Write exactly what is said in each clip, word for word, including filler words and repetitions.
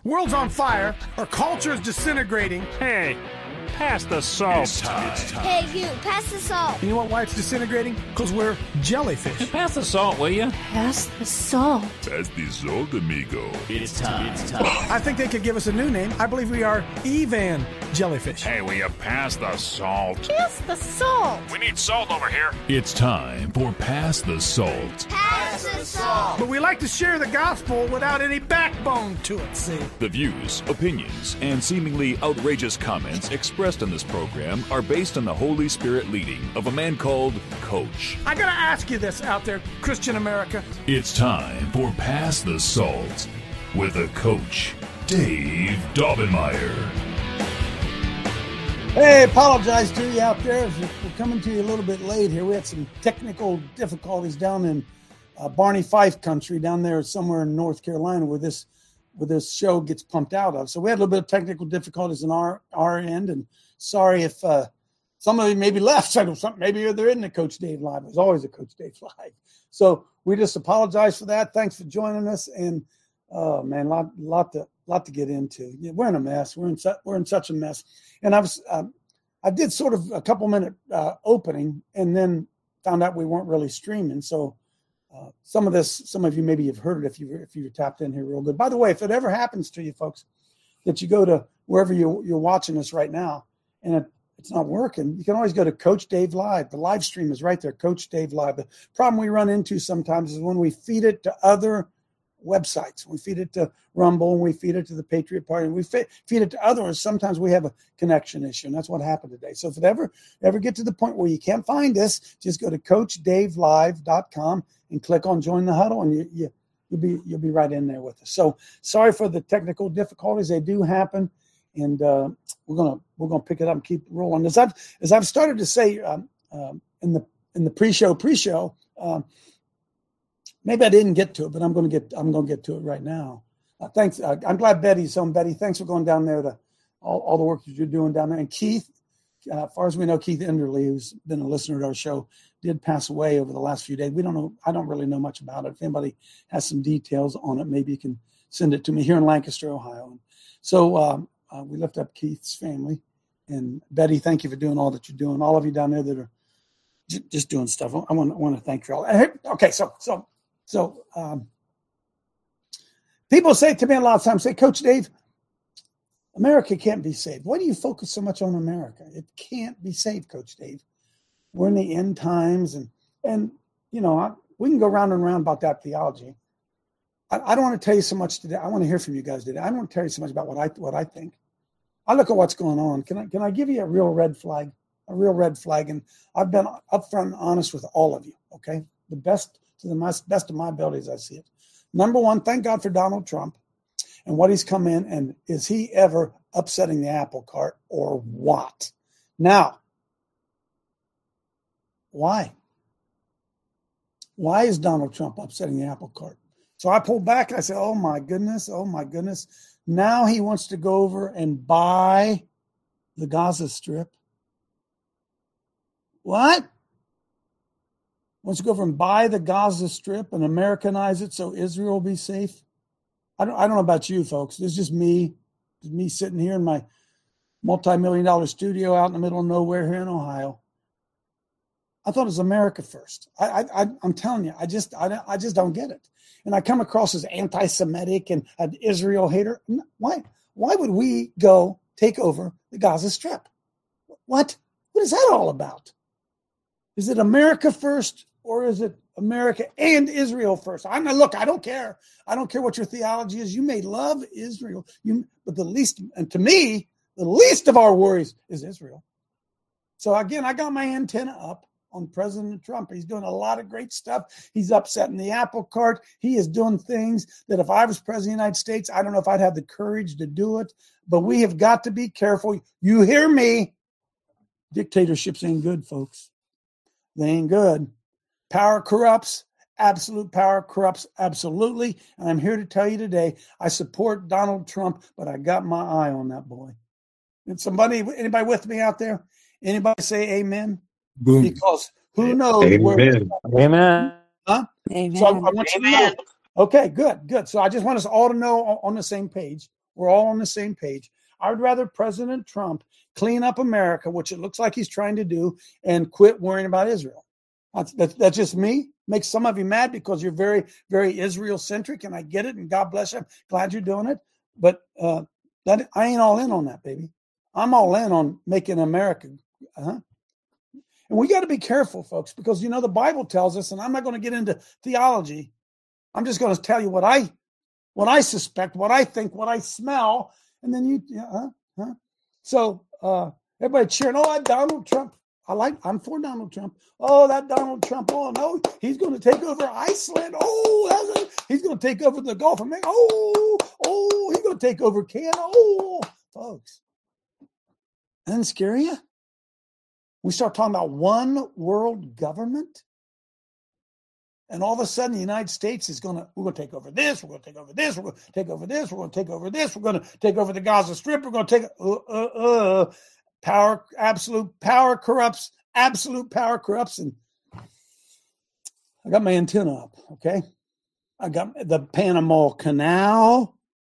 World's on fire. Our culture is disintegrating. Hey, pass the salt. It's time. It's time. Hey, you, pass the salt. You know what, why it's disintegrating? Because we're jellyfish. Pass the salt, will you? Pass the salt. Pass the salt, amigo. It's time. It's time. I think they could give us a new name. I believe we are Evan Jellyfish. Hey, will you pass the salt? Pass the salt. We need salt over here. It's time for Pass the Salt. Pass the salt. But we like to share the gospel without any backbone to it, see? The views, opinions, and seemingly outrageous comments expressed in this program are based on the Holy Spirit leading of a man called Coach. I gotta ask you this out there, Christian America. It's time for Pass the Salt with a Coach, Dave Daubenmire. Hey, apologize to you out there. We're coming to you a little bit late here. We had some technical difficulties down in uh, Barney Fife country, down there somewhere in North Carolina, where this where this show gets pumped out of. So we had a little bit of technical difficulties on our, our end, and sorry if uh, some of you maybe left. So maybe they're in the Coach Dave Live. There's always a Coach Dave Live. So we just apologize for that. Thanks for joining us. And oh man, lot lot to lot to get into. Yeah, we're in a mess. We're in su- we're in such a mess. And I was um, I did sort of a couple minute uh, opening, and then found out we weren't really streaming. So uh, some of this, some of you maybe have heard it if you if you tapped in here real good. By the way, if it ever happens to you folks that you go to wherever you you're watching us right now, and it, it's not working, you can always go to Coach Dave Live. The live stream is right there, Coach Dave Live. The problem we run into sometimes is when we feed it to other websites. We feed it to Rumble, and we feed it to the Patriot Party, and we feed it to others. Sometimes we have a connection issue, and that's what happened today. So if it ever ever get to the point where you can't find us, just go to coach dave live dot com and click on Join the Huddle, and you, you you'll be you'll be right in there with us. So sorry for the technical difficulties; they do happen, and uh, we're gonna we're gonna pick it up and keep rolling. As I've as I've started to say um, um, in the in the pre-show pre-show. Um, Maybe I didn't get to it, but I'm going to get I'm going to get to it right now. Uh, thanks. Uh, I'm glad Betty's home. Betty, thanks for going down there to all, all the work that you're doing down there. And Keith, uh, as far as we know, Keith Enderley, who's been a listener to our show, did pass away over the last few days. We don't know. I don't really know much about it. If anybody has some details on it, maybe you can send it to me here in Lancaster, Ohio. And so um, uh, we lift up Keith's family. And Betty, thank you for doing all that you're doing. All of you down there that are j- just doing stuff. I want, I want to thank you all. Okay, so so. So um, people say to me a lot of times, say, Coach Dave, America can't be saved. Why do you focus so much on America? It can't be saved, Coach Dave. We're in the end times. And, and you know, I, we can go round and round about that theology. I, I don't want to tell you so much today. I want to hear from you guys today. I don't want to tell you so much about what I what I think. I look at what's going on. Can I, can I give you a real red flag? A real red flag. And I've been upfront and honest with all of you, okay? The best to the best of my abilities, I see it. Number one, thank God for Donald Trump and what he's come in, and is he ever upsetting the apple cart or what? Now, why? Why is Donald Trump upsetting the apple cart? So I pulled back and I said, oh my goodness, oh my goodness. Now he wants to go over and buy the Gaza Strip. What? Wants to go over and buy the Gaza Strip and Americanize it so Israel will be safe? I don't I don't know about you folks. It's just me. It's me sitting here in my multi-million dollar studio out in the middle of nowhere here in Ohio. I thought it was America first. I, I, I'm telling you, I just I, I just don't get it. And I come across as anti-Semitic and an Israel hater. Why? Why would we go take over the Gaza Strip? What? What is that all about? Is it America first? Or is it America and Israel first? I'm not, look, I don't care. I don't care what your theology is. You may love Israel, you, but the least, and to me, the least of our worries is Israel. So again, I got my antenna up on President Trump. He's doing a lot of great stuff. He's upsetting the apple cart. He is doing things that if I was president of the United States, I don't know if I'd have the courage to do it. But we have got to be careful. You hear me? Dictatorships ain't good, folks. They ain't good. Power corrupts. Absolute power corrupts absolutely. And I'm here to tell you today, I support Donald Trump, but I got my eye on that boy. And somebody, anybody with me out there? Anybody say amen? Boom. Because who knows? Amen. Where, Amen. huh? Amen. So I, I want you to know. Okay, good, good. So I just want us all to know on, on the same page We're all on the same page. I would rather President Trump clean up America, which it looks like he's trying to do, and quit worrying about Israel. That's, that's, that's just me. Makes some of you mad because you're very, very Israel-centric, and I get it, and God bless you. Glad you're doing it. But uh, that I ain't all in on that, baby. I'm all in on making America. Uh-huh. And we got to be careful, folks, because, you know, the Bible tells us, and I'm not going to get into theology. I'm just going to tell you what I what I suspect, what I think, what I smell, and then you, yeah, huh, huh. So uh, everybody cheering, oh, that Donald Trump. I like, I'm for Donald Trump. Oh, that Donald Trump. Oh, no, he's going to take over Iceland. Oh, that's a, he's going to take over the Gulf of Mexico. Oh, oh, he's going to take over Canada. Oh, folks. Doesn't scare you? We start talking about one world government, and all of a sudden the United States is going to, we're going to take over this, we're going to take over this, we're going to take over this, we're going to take over this, we're going to take over the Gaza Strip, we're going to take, uh, uh, uh, power, absolute power corrupts, absolute power corrupts, and I got my antenna up, okay? I got the Panama Canal.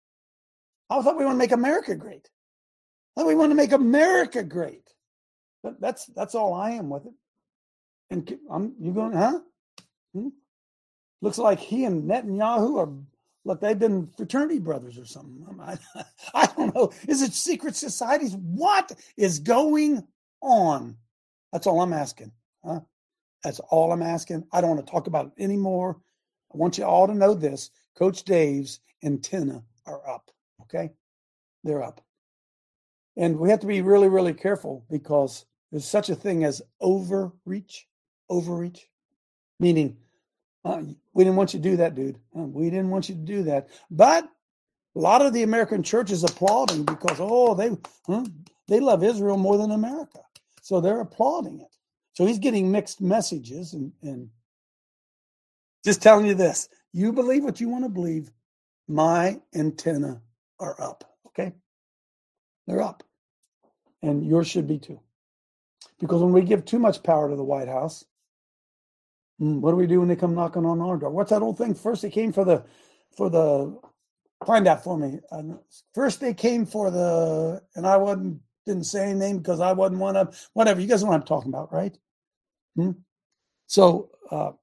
I thought we want to make America great. I thought we want to make America great. That's that's all I am with it. And I'm you going, huh? Hmm? Looks like he and Netanyahu are, look, they've been fraternity brothers or something. I, I don't know. Is it secret societies? What is going on? That's all I'm asking. Huh? That's all I'm asking. I don't want to talk about it anymore. I want you all to know this. Coach Dave's antenna are up. Okay? They're up. And we have to be really, really careful because there's such a thing as overreach, overreach, meaning uh, we didn't want you to do that, dude. Uh, we didn't want you to do that. But a lot of the American church is applauding because, oh, they huh, they love Israel more than America. So they're applauding it. So he's getting mixed messages and, and just telling you this. You believe what you want to believe. My antenna are up, okay? They're up. And yours should be too. Because when we give too much power to the White House, what do we do when they come knocking on our door? What's that old thing? First they came for the, for the, find that for me. Uh, first they came for the, and I wasn't, didn't say anything because I wasn't one of, whatever. You guys know what I'm talking about, right? Hmm? So, uh,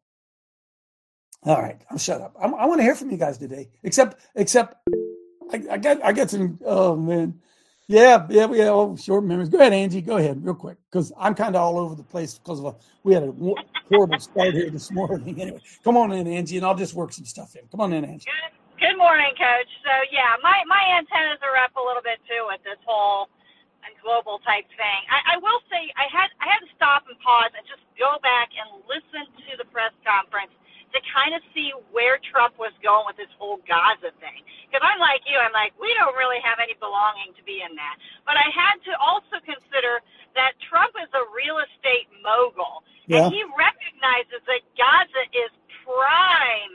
all right, I'll shut up. I, I want to hear from you guys today. Except, except, I, I got, I got some. Oh man, yeah, yeah, we have oh, short memories. Go ahead, Angie. Go ahead, real quick, because I'm kind of all over the place because of a, we had a horrible start here this morning. Anyway, come on in, Angie, and I'll just work some stuff in. Come on in, Angie. Good, good morning, Coach. So yeah, my my antennas are up a little bit too with this whole global type thing. I, I will say I had I had to stop and pause and just go back and listen to the press conference to kind of see where Trump was going with this whole Gaza thing. Because I'm like you, I'm like, we don't really have any belonging to be in that. But I had to also consider that Trump is a real estate mogul. Yeah. And he recognizes that Gaza is prime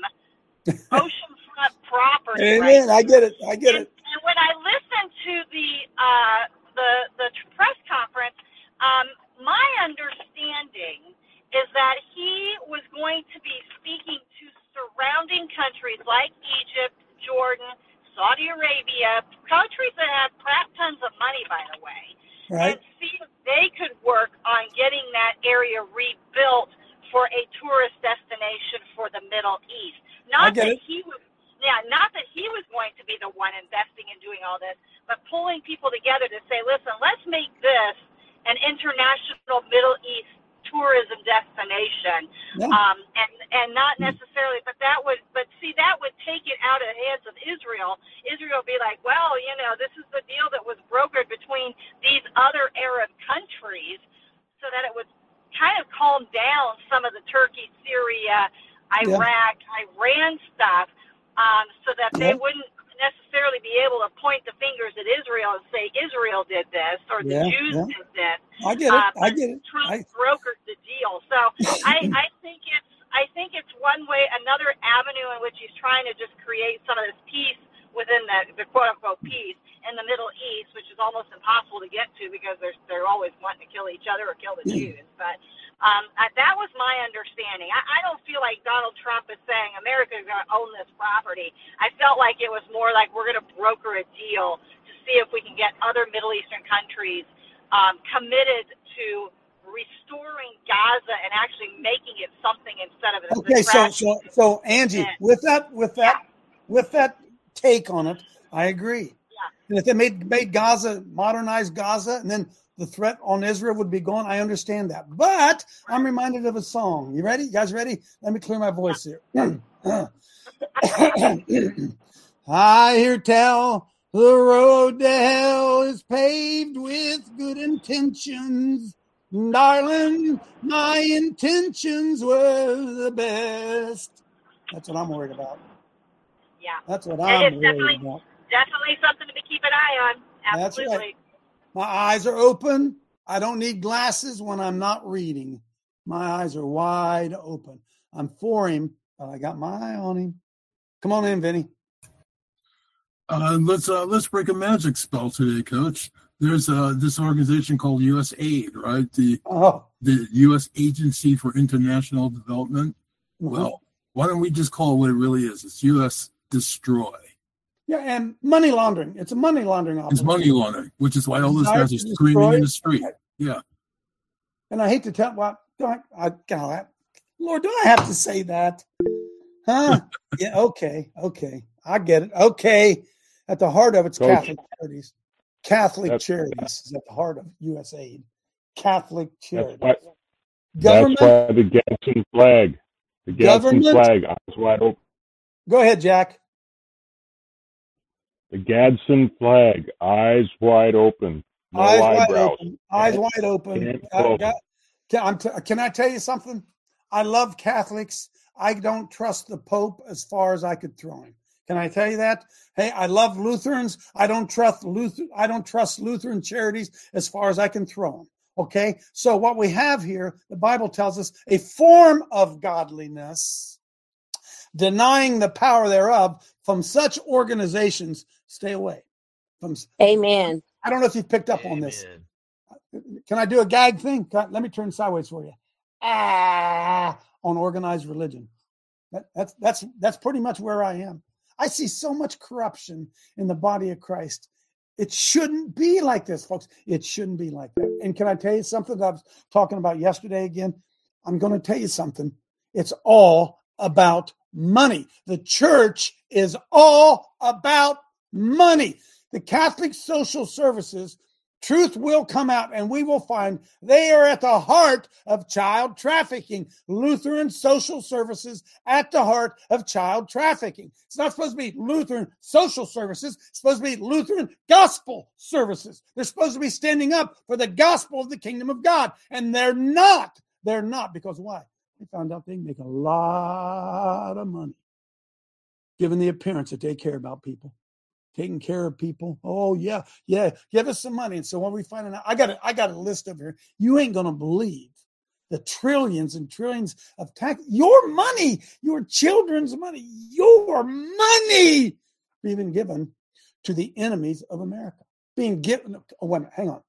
oceanfront property. Amen. Right? I get it. I get and, it. And when I listened to the uh, the, the press conference, um, my understanding is that he was going to be speaking to surrounding countries like Egypt, Jordan, Saudi Arabia, countries that have crap tons of money, by the way, right, and see if they could work on getting that area rebuilt for a tourist destination for the Middle East. Not that it. he was, yeah, not that he was going to be the one investing and doing all this, but pulling people together to say, listen, let's make this an international Middle East tourism destination, yeah. um, and and not necessarily, but that would, but see, that would take it out of the hands of Israel. Israel would be like, well, you know, this is the deal that was brokered between these other Arab countries, so that it would kind of calm down some of the Turkey, Syria, Iraq, yeah. Iran stuff, um, so that they yeah. wouldn't necessarily be able to point the fingers at Israel and say Israel did this or the yeah, Jews yeah. did this. I get it. Uh, I get it. Trump I... brokered the deal. So I, I think it's I think it's one way, another avenue in which he's trying to just create some of this peace within the, the quote unquote peace in the Middle East, which is almost impossible to get to because they're they're always wanting to kill each other or kill the Jews. But Um, I, that was my understanding. I, I don't feel like Donald Trump is saying America is going to own this property. I felt like it was more like we're going to broker a deal to see if we can get other Middle Eastern countries um, committed to restoring Gaza and actually making it something instead of a okay. So, so, so Angie, with that, with that, yeah. with that take on it, I agree. Yeah. And if they made made Gaza, modernized Gaza, and then the threat on Israel would be gone, I understand that. But I'm reminded of a song. You ready? You guys ready? Let me clear my voice here. I hear tell the road to hell is paved with good intentions. Darling, my intentions were the best. That's what I'm worried about. Yeah. That's what I'm worried about. Definitely something to keep an eye on. Absolutely. That's right. My eyes are open. I don't need glasses when I'm not reading. My eyes are wide open. I'm for him, but I got my eye on him. Come on in, Vinny. Uh, let's uh, let's break a magic spell today, Coach. There's uh, this organization called U S A I D, right? The oh. the U S Agency for International Development. Mm-hmm. Well, why don't we just call it what it really is? It's U S Destroy. Yeah, and money laundering. It's a money laundering operation. It's money laundering, which is why all those guys are screaming in the street. Yeah. And I hate to tell, well, I, I, God, Lord, do I have to say that? Huh? Yeah, okay, okay. I get it. Okay. At the heart of it's Coach, Catholic charities. Catholic that's, charities is at the heart of U S A I D. Catholic charities. That's why, Government, that's why the Gadsden flag, the Gadsden flag, eyes wide open. Go ahead, Jack. The Gadsden flag, eyes wide open. No eyes eyebrows. Wide open. Eyes wide open. Uh, God, can, I'm t- can I tell you something? I love Catholics. I don't trust the Pope as far as I could throw him. Can I tell you that? Hey, I love Lutherans. I don't trust Luther. I don't trust Lutheran charities as far as I can throw them. Okay. So what we have here, the Bible tells us, a form of godliness, denying the power thereof. From such organizations, stay away. From Amen. I don't know if you've picked up Amen. on this. Can I do a gag thing? I, let me turn sideways for you. Ah, on organized religion. That, that's that's that's pretty much where I am. I see so much corruption in the body of Christ. It shouldn't be like this, folks. It shouldn't be like that. And can I tell you something that I was talking about yesterday again? I'm going to tell you something. It's all about money. The church is all about money. The Catholic social services, truth will come out and we will find they are at the heart of child trafficking. Lutheran social services at the heart of child trafficking. It's not supposed to be Lutheran social services. It's supposed to be Lutheran gospel services. They're supposed to be standing up for the gospel of the kingdom of God. And they're not. They're not. Because why? They found out they can make a lot of money, given the appearance that they care about people, taking care of people. Oh yeah, yeah. Give us some money. And so when we find out, I got a, I got a list over here. You ain't gonna believe the trillions and trillions of tax. Your money, your children's money, your money being given to the enemies of America. Being given. Oh wait a minute, hang on.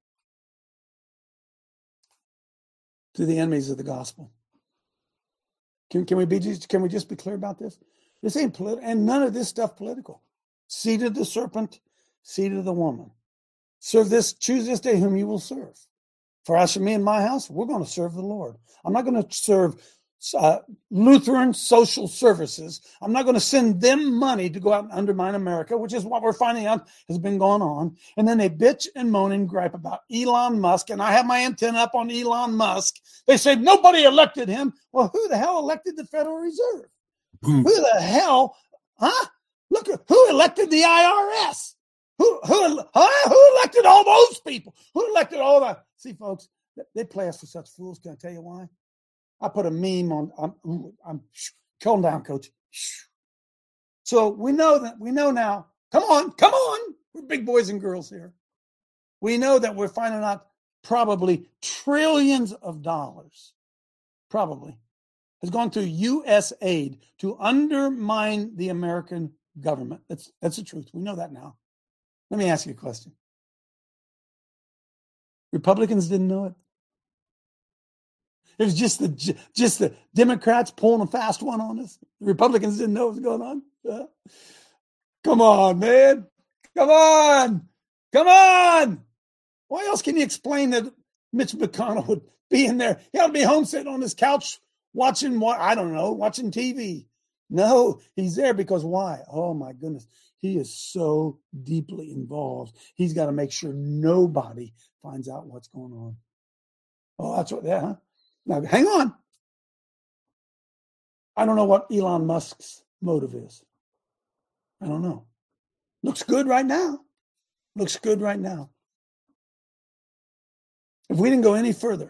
To the enemies of the gospel. Can, can we be just can we just be clear about this? This ain't political, and none of this stuff political. Seed of the serpent, seed of the woman. Serve this, choose this day whom you will serve. For as for me and my house, we're going to serve the Lord. I'm not going to serve uh, Lutheran social services. I'm not going to send them money to go out and undermine America, which is what we're finding out has been going on. And then they bitch and moan and gripe about Elon Musk. And I have my antenna up on Elon Musk. They say nobody elected him. Well, who the hell elected the Federal Reserve? Who the hell, huh? Look, who elected the I R S? Who who huh? Who elected all those people? Who elected all that? See, folks, they play us for such fools. Can I tell you why? I put a meme on. I'm, I'm calm down, Coach. So we know that we know now. Come on, come on. We're big boys and girls here. We know that we're finding out probably trillions of dollars, probably, has gone through U S A I D to undermine the American government. That's that's the truth. We know that now. Let me ask you a question. Republicans didn't know it. It was just the just the Democrats pulling a fast one on us. The Republicans didn't know what was going on. Uh, come on, man. Come on. Come on. Why else can you explain that Mitch McConnell would be in there? He ought to be home sitting on his couch watching what I don't know, watching T V. No, he's there because why? Oh my goodness. He is so deeply involved. He's got to make sure nobody finds out what's going on. Oh, that's what, yeah. Huh? Now, hang on. I don't know what Elon Musk's motive is. I don't know. Looks good right now. Looks good right now. If we didn't go any further,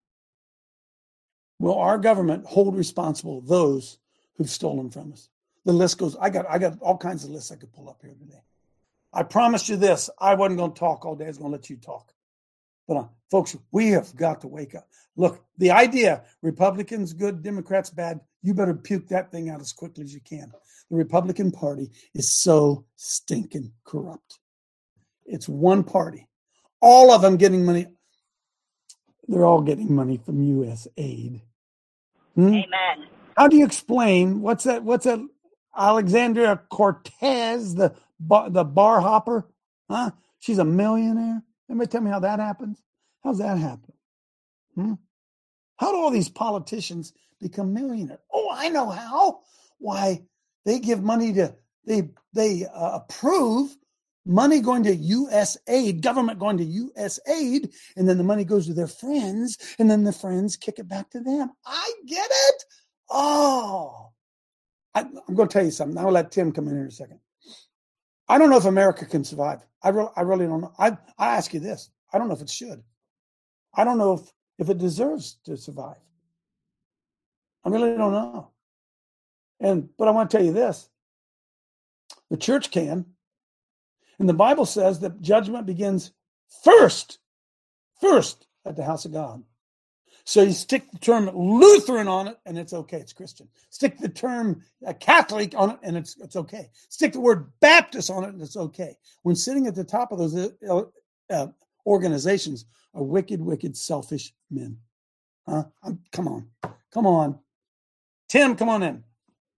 will our government hold responsible those who've stolen from us? The list goes, I got I got all kinds of lists I could pull up here today. I promised you this. I wasn't going to talk all day. I was going to let you talk. But uh, folks, we have got to wake up. Look, the idea, Republicans good, Democrats bad, you better puke that thing out as quickly as you can. The Republican Party is so stinking corrupt. It's one party. All of them getting money. They're all getting money from U S aid. Hmm? Amen. How do you explain, what's that, what's that, Alexandria Cortez, the, the bar hopper? Huh? She's a millionaire. Anybody tell me how that happens? How's that happen? Hmm? How do all these politicians become millionaires? Oh, I know how. Why, they give money to, they they uh, approve money going to U S aid, government going to U S aid, and then the money goes to their friends, and then the friends kick it back to them. I get it. Oh, I, I'm going to tell you something. I'll let Tim come in here in a second. I don't know if America can survive. I, re- I really don't know. I, I ask you this. I don't know if it should. I don't know if, if it deserves to survive. I really don't know. And but I want to tell you this. The church can. And the Bible says that judgment begins first, first at the house of God. So you stick the term Lutheran on it, and it's okay. It's Christian. Stick the term uh, Catholic on it, and it's it's okay. Stick the word Baptist on it, and it's okay. When sitting at the top of those uh, uh, organizations are wicked, wicked, selfish men. Huh? I'm, come on. Come on. Tim, come on in.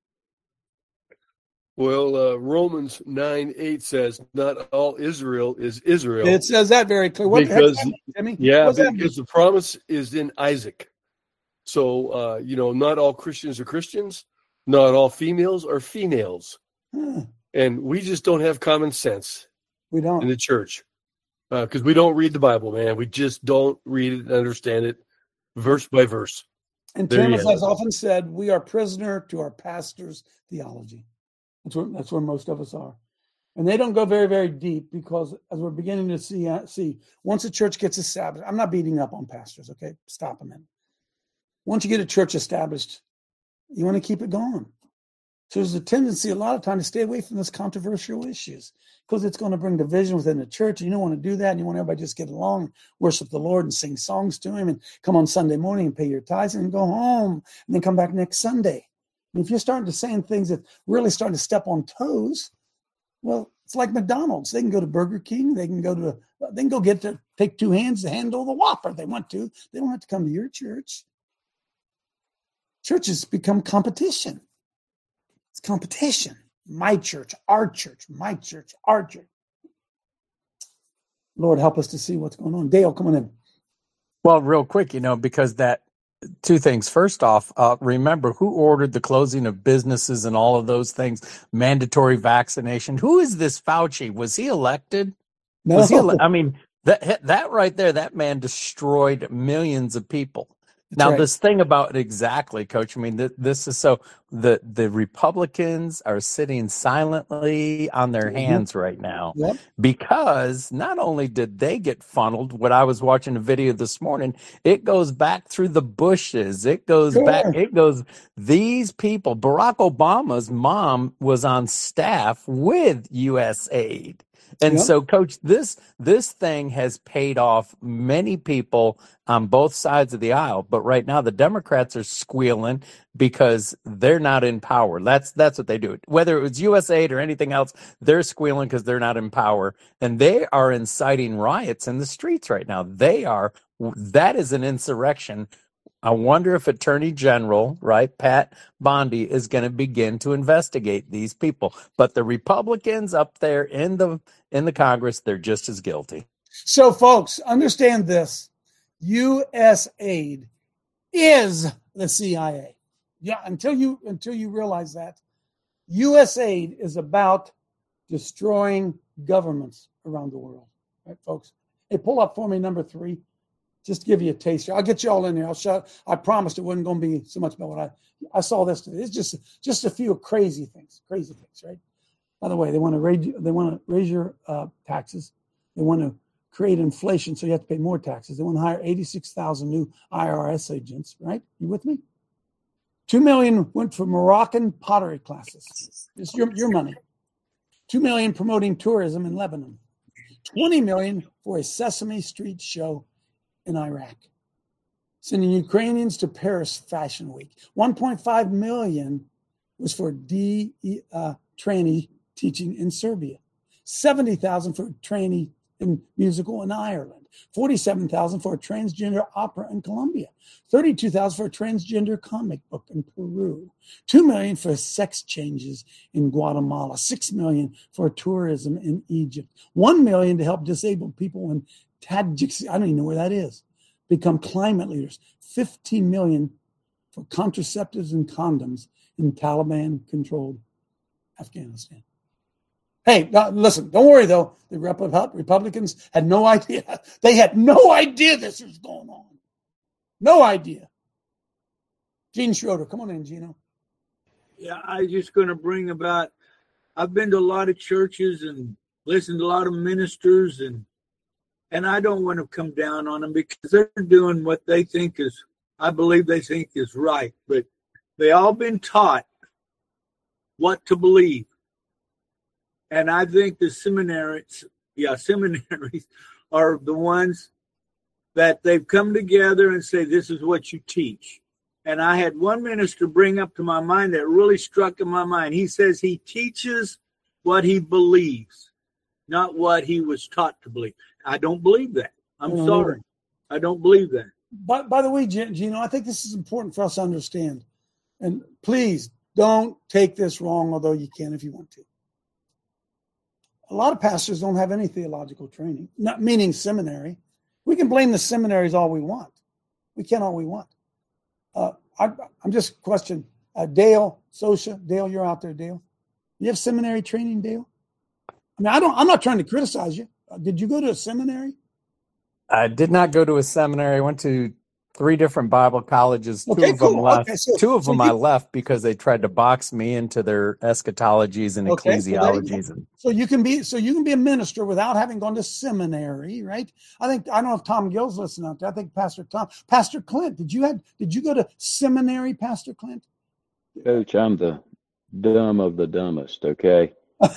Well, uh, Romans nine eight says, not all Israel is Israel. It says that very clear. What because, that mean, Timmy? yeah, What's because the promise is in Isaac. So, uh, you know, not all Christians are Christians. Not all females are females. Huh. And we just don't have common sense. We don't. In the church. Because uh, we don't read the Bible, man. We just don't read it and understand it verse by verse. And Tim, as I've often said, we are prisoner to our pastor's theology. That's where, that's where most of us are. And they don't go very, very deep because as we're beginning to see, uh, see, once a church gets established, I'm not beating up on pastors, okay? Stop a minute. Once you get a church established, you want to keep it going. So there's a tendency a lot of time to stay away from those controversial issues because it's going to bring division within the church. And you don't want to do that. And you want everybody to just get along, worship the Lord and sing songs to him and come on Sunday morning and pay your tithes and go home and then come back next Sunday. And if you're starting to say things that really starting to step on toes, well, it's like McDonald's. They can go to Burger King. They can go to, they can go get to take two hands to handle the Whopper if they want to. They don't have to come to your church. Churches become competition. It's competition. My church, our church, my church, our church. Lord, help us to see what's going on. Dale, come on in. Well, real quick, you know, because that, two things. First off, uh, remember who ordered the closing of businesses and all of those things, mandatory vaccination. Who is this Fauci? Was he elected? No. Was he ele- I mean, that that right there, that man destroyed millions of people. That's now, right. This thing about exactly, Coach, I mean, th- this is so the, the Republicans are sitting silently on their Mm-hmm. hands right now Yep. because not only did they get funneled, what I was watching a video this morning, it goes back through the bushes. It goes Sure. back. It goes, these people, Barack Obama's mom was on staff with U S aid. And Yep. so, Coach, this this thing has paid off many people on both sides of the aisle. But right now, the Democrats are squealing because they're not in power. That's that's what they do. Whether it was U S aid or anything else, they're squealing because they're not in power. And they are inciting riots in the streets right now. They are. That is an insurrection. I wonder if Attorney General, right, Pat Bondi, is going to begin to investigate these people. But the Republicans up there in the in the Congress, they're just as guilty. So, folks, understand this. U S aid is the C I A. Yeah, until you until you realize that, U S aid is about destroying governments around the world. Right, folks? Hey, pull up for me number three. Just to give you a taste. I'll get you all in there. I'll show. I promised it wasn't going to be so much about what I I saw this today. It's just just a few crazy things, crazy things, right? By the way, they want to raise they want to raise your uh, taxes. They want to create inflation, so you have to pay more taxes. They want to hire eighty-six thousand new I R S agents, right? You with me? Two million went for Moroccan pottery classes. It's your your money. Two million promoting tourism in Lebanon. Twenty million for a Sesame Street show in Iraq, sending Ukrainians to Paris Fashion Week. one point five million was for D uh, trainee teaching in Serbia. seventy thousand for trainee in musical in Ireland. forty-seven thousand for a transgender opera in Colombia. thirty-two thousand for a transgender comic book in Peru. two million for sex changes in Guatemala. six million for tourism in Egypt. one million to help disabled people in Tajikistan, I don't even know where that is, become climate leaders. fifteen million for contraceptives and condoms in Taliban-controlled Afghanistan. Hey, now, listen, don't worry, though. The Republicans had no idea. They had no idea this was going on. No idea. Gene Schroeder, come on in, Gino. Yeah, I was just going to bring about, I've been to a lot of churches and listened to a lot of ministers, and And I don't want to come down on them because they're doing what they think is, I believe they think is right. But they all been taught what to believe. And I think the seminaries, yeah, seminaries are the ones that they've come together and say, this is what you teach. And I had one minister bring up to my mind that really struck in my mind. He says he teaches what he believes, not what he was taught to believe. I don't believe that. I'm mm-hmm. sorry. I don't believe that. But by the way, Gino, I think this is important for us to understand. And please don't take this wrong, although you can if you want to. A lot of pastors don't have any theological training, not meaning seminary. We can blame the seminaries all we want. We can all we want. Uh, I, I'm just questioning. Uh, Dale, Sosha, Dale, you're out there, Dale. You have seminary training, Dale? I mean, I don't. I'm not trying to criticize you. Uh, did you go to a seminary? I did not go to a seminary. I went to three different Bible colleges. Two Okay, of them cool. left. Okay, so- Two of so them I you- left because they tried to box me into their eschatologies and Okay, so there you ecclesiologies. go. and So you can be so you can be a minister without having gone to seminary, right? I think I don't know if Tom Gill's listening out there. I think Pastor Tom, Pastor Clint, did you have did you go to seminary, Pastor Clint? Coach, I'm the dumb of the dumbest, okay?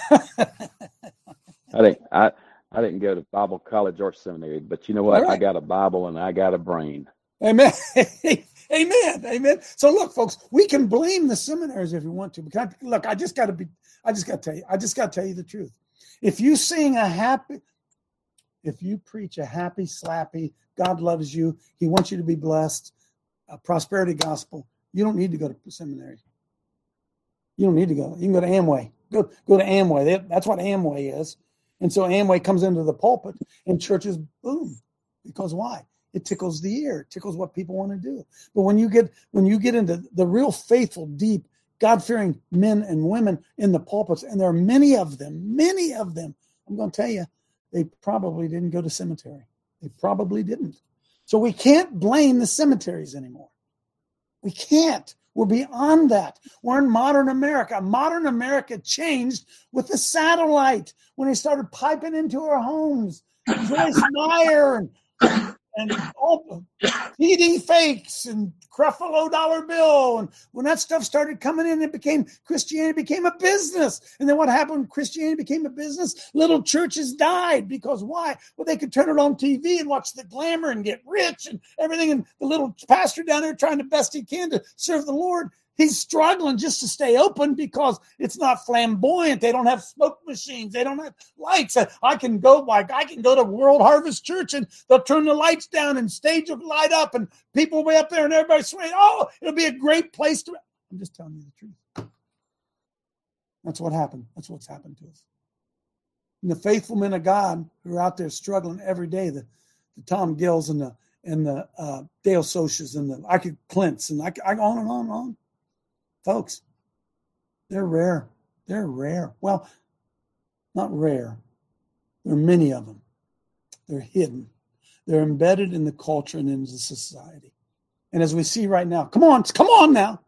I didn't I, I didn't go to Bible college or seminary, but you know what? All right. I got a Bible and I got a brain. Amen. Amen. Amen. So look, folks, we can blame the seminaries if we want to. But I, look, I just got to be. I just got to tell you. I just got to tell you the truth. If you sing a happy, if you preach a happy, slappy, God loves you, He wants you to be blessed, a prosperity gospel, you don't need to go to seminary. You don't need to go. You can go to Amway. Go go to Amway. They, that's what Amway is. And so Amway comes into the pulpit and churches boom. Because why? It tickles the ear. It tickles what people want to do. But when you get when you get into the real faithful, deep, God-fearing men and women in the pulpits, and there are many of them, many of them, I'm going to tell you, they probably didn't go to cemetery. They probably didn't. So we can't blame the cemeteries anymore. We can't. We're beyond that. We're in modern America. Modern America changed with the satellite when they started piping into our homes. Joyce Meyer and and all T D fakes and Creflo Dollar Bill. And when that stuff started coming in, it became Christianity became a business. And then what happened when Christianity became a business? Little churches died because why? Well, they could turn it on T V and watch the glamour and get rich and everything. And the little pastor down there trying the best he can to serve the Lord. He's struggling just to stay open because it's not flamboyant. They don't have smoke machines. They don't have lights. I can go like I can go to World Harvest Church and they'll turn the lights down and stage will light up and people will be up there and everybody's swaying. Oh, it'll be a great place to. I'm just telling you the truth. That's what happened. That's what's happened to us. And the faithful men of God who are out there struggling every day, the, the Tom Gills and the and the uh, Dale Sochas and the I could Clints and I, I go on and on and on. Folks, they're rare. They're rare. Well, not rare. There are many of them. They're hidden. They're embedded in the culture and in the society. And as we see right now, come on, come on now.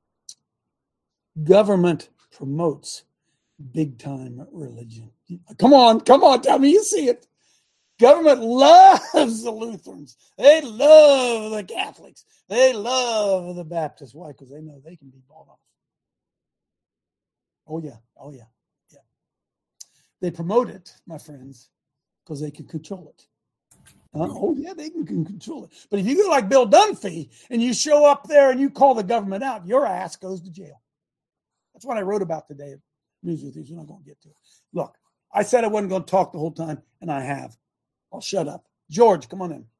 Government promotes big-time religion. Come on, come on, tell me you see it. Government loves the Lutherans. They love the Catholics. They love the Baptists. Why? Because they know they can be bought off. Oh, yeah. Oh, yeah. Yeah. They promote it, my friends, because they can control it. Uh, oh, yeah, they can, can control it. But if you go like Bill Dunphy and you show up there and you call the government out, your ass goes to jail. That's what I wrote about today at News With These. We're not going to get to it. Look, I said I wasn't going to talk the whole time, and I have. I'll shut up. George, come on in.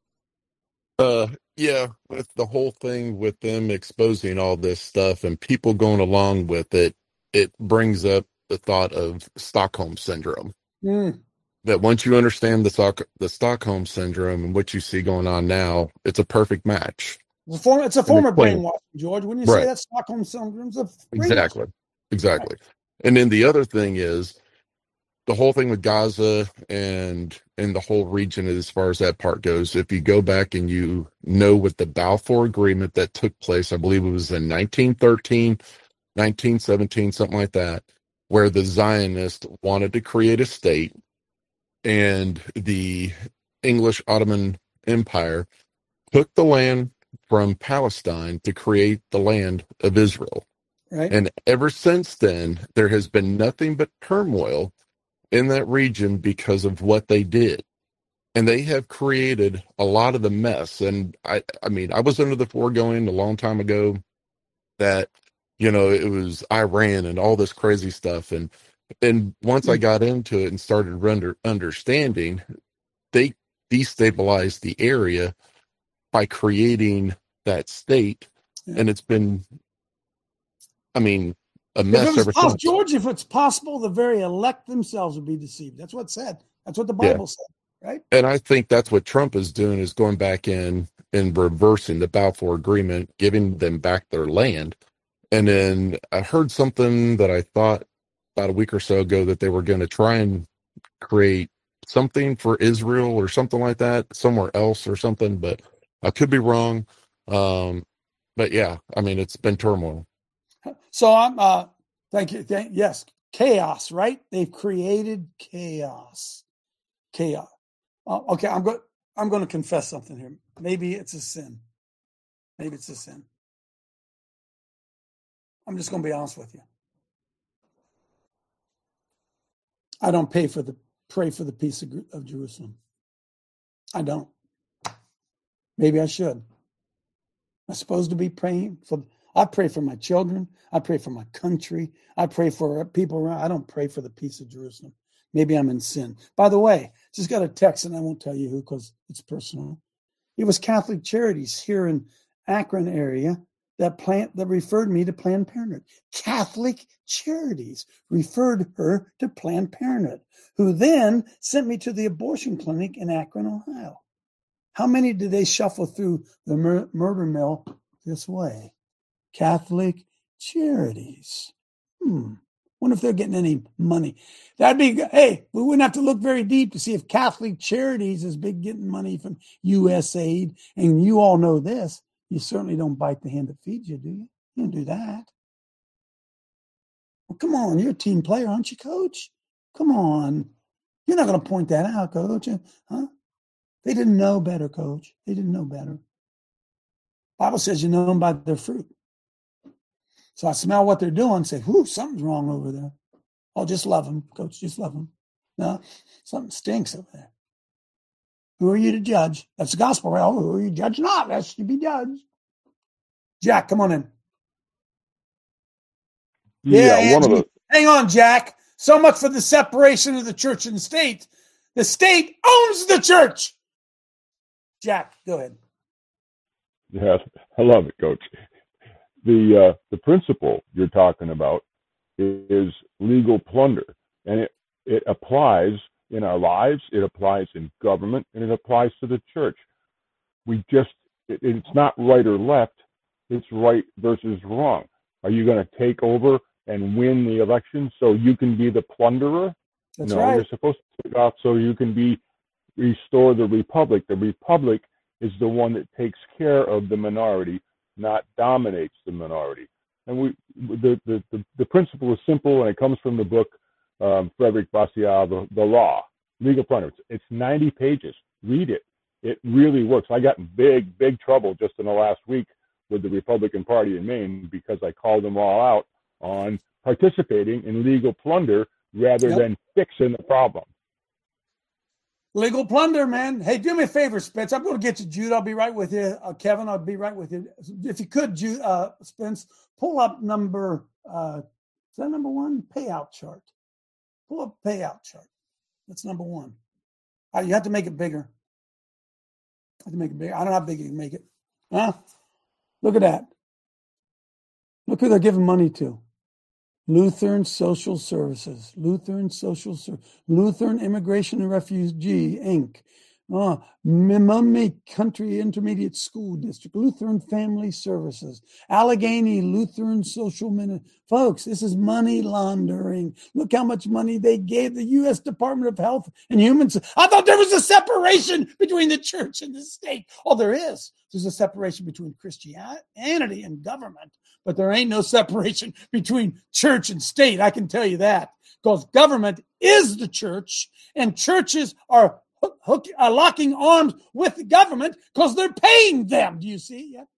Uh, yeah, with the whole thing with them exposing all this stuff and people going along with it, it brings up the thought of Stockholm Syndrome. Mm. That once you understand the, Stock, the Stockholm Syndrome and what you see going on now, it's a perfect match. It's a form, it's a form of brainwashing, George. When you right. say that Stockholm Syndrome, it's a Exactly. Exactly. Right. And then the other thing is, the whole thing with Gaza and and the whole region as far as that part goes, if you go back and you know with the Balfour Agreement that took place, I believe it was in nineteen thirteen, nineteen seventeen, something like that, where the Zionists wanted to create a state and the English Ottoman Empire took the land from Palestine to create the land of Israel. Right. And ever since then, there has been nothing but turmoil in that region because of what they did. And they have created a lot of the mess. And I, I mean, I was under the foregoing a long time ago that, you know, it was Iran and all this crazy stuff. And, and once I got into it and started under, understanding, they destabilized the area by creating that state. Yeah. And it's been, I mean, a mess ever possible, since. George, if it's possible, the very elect themselves would be deceived. That's what's said. That's what the Bible yeah. said, right? And I think that's what Trump is doing, is going back in and reversing the Balfour Agreement, giving them back their land. And then I heard something that I thought about a week or so ago that they were going to try and create something for Israel or something like that, somewhere else or something, but I could be wrong. Um, but yeah, I mean, it's been turmoil. So I'm, uh, thank you. Thank, yes, chaos, right? They've created chaos, chaos. Uh, okay, I'm going. I'm going to confess something here. Maybe it's a sin. Maybe it's a sin. I'm just going to be honest with you. I don't pay for the pray for the peace of, of Jerusalem. I don't. Maybe I should. I'm supposed to be praying for. I pray for my children. I pray for my country. I pray for people around. I don't pray for the peace of Jerusalem. Maybe I'm in sin. By the way, just got a text, and I won't tell you who because it's personal. It was Catholic Charities here in Akron area that plant that referred me to Planned Parenthood. Catholic Charities referred her to Planned Parenthood, who then sent me to the abortion clinic in Akron, Ohio. How many did they shuffle through the mur- murder mill this way? Catholic Charities. Hmm. Wonder if they're getting any money. That'd be, hey, we wouldn't have to look very deep to see if Catholic Charities is big getting money from U S Aid. And you all know this. You certainly don't bite the hand that feeds you, do you? You don't do that. Well, come on. You're a team player, aren't you, Coach? Come on. You're not going to point that out, Coach. Huh? They didn't know better, Coach. They didn't know better. Bible says you know them by their fruit. So I smell what they're doing and say, whoo, something's wrong over there. Oh, just love them, Coach, just love them. No, something stinks over there. Who are you to judge? That's the gospel, right? Oh, who are you judge not? Lest you be judged. Jack, come on in. Yeah, yeah one of the. Hang on, Jack. So much for the separation of the church and the state. The state owns the church. Jack, go ahead. Yes, I love it, Coach. The uh, the principle you're talking about is legal plunder, and it it applies in our lives. It applies in government, and it applies to the church. We just it, it's not right or left. It's right versus wrong. Are you going to take over and win the election so you can be the plunderer? That's no, right. You're supposed to take off so you can be restore the republic. The republic is the one that takes care of the minority, not dominates the minority. And we the the, the, the principle is simple, and it comes from the book um, Frederick Bastiat, the, the Law, Legal Plunder. It's ninety pages. Read it. It really works. I got in big, big trouble just in the last week with the Republican Party in Maine because I called them all out on participating in legal plunder rather Yep. than fixing the problem. Legal plunder, man. Hey, do me a favor, Spence. I'm going to get you, Jude. I'll be right with you. Uh, Kevin, I'll be right with you. If you could, Jude, uh, Spence, pull up number, uh, is that number one? Payout chart. Pull up payout chart. That's number one. Uh, you have to make it bigger. I have to make it bigger. I don't know how big you can make it. Huh? Look at that. Look who they're giving money to. Lutheran Social Services, Lutheran Social Ser- Lutheran Immigration and Refugee, Incorporated. Oh, Mimami Country Intermediate School District, Lutheran Family Services, Allegheny Lutheran Social Ministry. Folks, this is money laundering. Look how much money they gave the U S Department of Health and Human Services. I thought there was a separation between the church and the state. Oh, there is. There's a separation between Christianity and government, but there ain't no separation between church and state. I can tell you that, because government is the church, and churches are hook, hook, uh, locking arms with the government because they're paying them. Do you see? Yeah.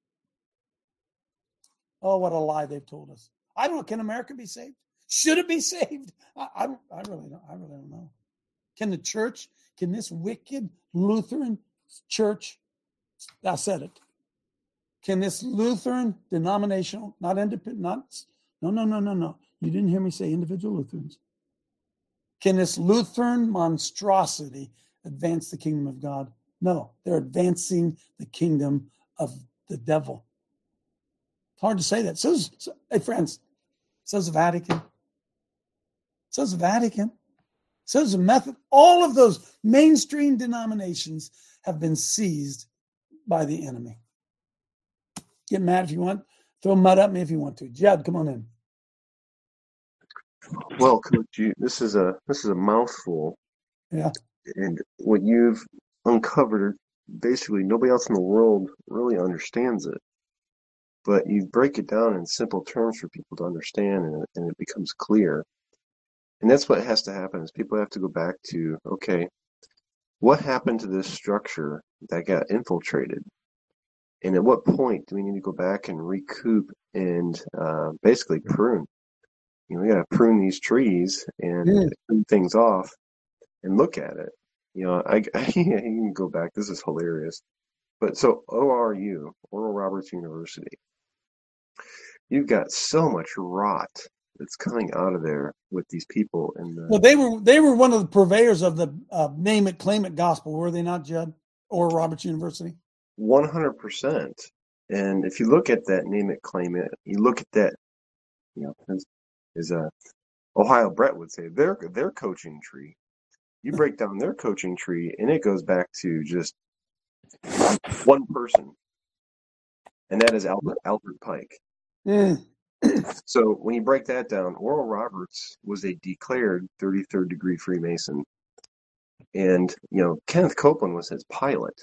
Oh, what a lie they've told us. I don't know. Can America be saved? Should it be saved? I, I don't. I really don't. I really don't know. Can the church? Can this wicked Lutheran church? I said it. Can this Lutheran denominational, not independent, not no, no, no, no, no. You didn't hear me say individual Lutherans. Can this Lutheran monstrosity advance the kingdom of God? No, they're advancing the kingdom of the devil. It's hard to say that. So, so hey, friends, says the Vatican. Says the Vatican. Says the method. All of those mainstream denominations have been seized by the enemy. Get mad if you want. Throw mud at me if you want to. Jed, come on in. Well, Coach, you, this is a this is a mouthful. Yeah. And what you've uncovered, basically nobody else in the world really understands it. But you break it down in simple terms for people to understand, and, and it becomes clear. And that's what has to happen, is people have to go back to, okay, what happened to this structure that got infiltrated? And at what point do we need to go back and recoup and uh, basically prune? You know, we got to prune these trees and Mm. prune things off and look at it. You know, I, I can go back. This is hilarious. But so O R U, Oral Roberts University, you've got so much rot that's coming out of there with these people. In the, Well, they were they were one of the purveyors of the uh, name it, claim it gospel, were they not, Judd? Or Roberts University? one hundred percent. And if you look at that name it, claim it, you look at that, you know, as, as uh, Ohio Brett would say, their their coaching tree. You break down their coaching tree, and it goes back to just one person, and that is Albert Albert Pike. Mm. So when you break that down, Oral Roberts was a declared thirty-third degree Freemason, and you know Kenneth Copeland was his pilot.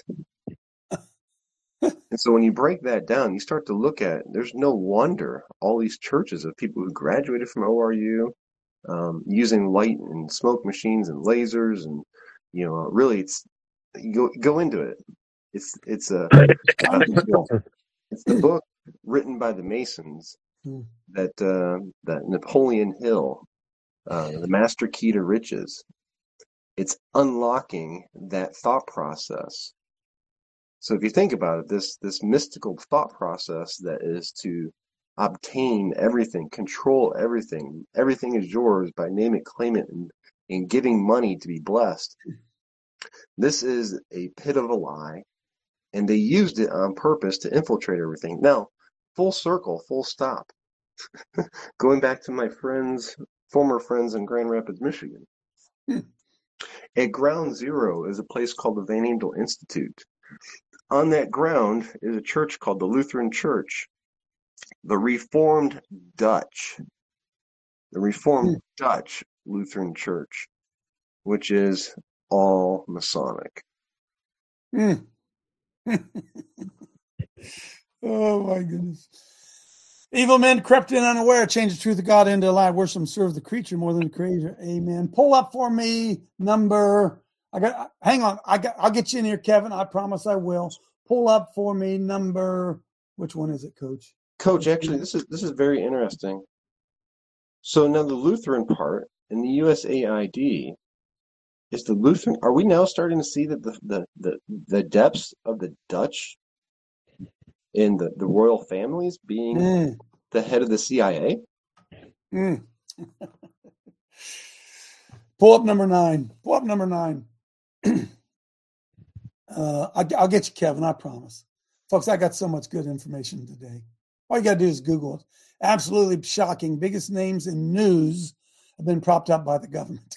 And so when you break that down, you start to look at, there's no wonder all these churches of people who graduated from O R U, um, using light and smoke machines and lasers, and you know, really, it's you go go into it. It's it's a uh, it's the book written by the Masons that uh, that Napoleon Hill, uh, the Master Key to Riches. It's unlocking that thought process. So if you think about it, this this mystical thought process that is to obtain everything, control everything. Everything is yours by name it, claim it, and, and giving money to be blessed. This is a pit of a lie, and they used it on purpose to infiltrate everything. Now, full circle, full stop. Going back to my friends, former friends in Grand Rapids, Michigan. Hmm. At ground zero is a place called the Van Angel Institute. On that ground is a church called the Lutheran Church, the Reformed Dutch, the Reformed hmm. Dutch Lutheran Church, which is all Masonic. Hmm. Oh my goodness. Evil men crept in unaware, changed the truth of God into a lie, worship and serve the creature more than the creator. Amen. Pull up for me number. I got. Hang on. I got. I'll get you in here, Kevin. I promise I will. Pull up for me number. Which one is it, Coach? Coach, actually, this is this is very interesting. So now the Lutheran part in the U S A I D is the Lutheran. Are we now starting to see that the the the, the depths of the Dutch in the, the royal families being mm. the head of the C I A? Mm. Pull up number nine. Pull up number nine. uh, I, I'll get you, Kevin. I promise. Folks, I got so much good information today. All you got to do is Google it. Absolutely shocking. Biggest names in news have been propped up by the government.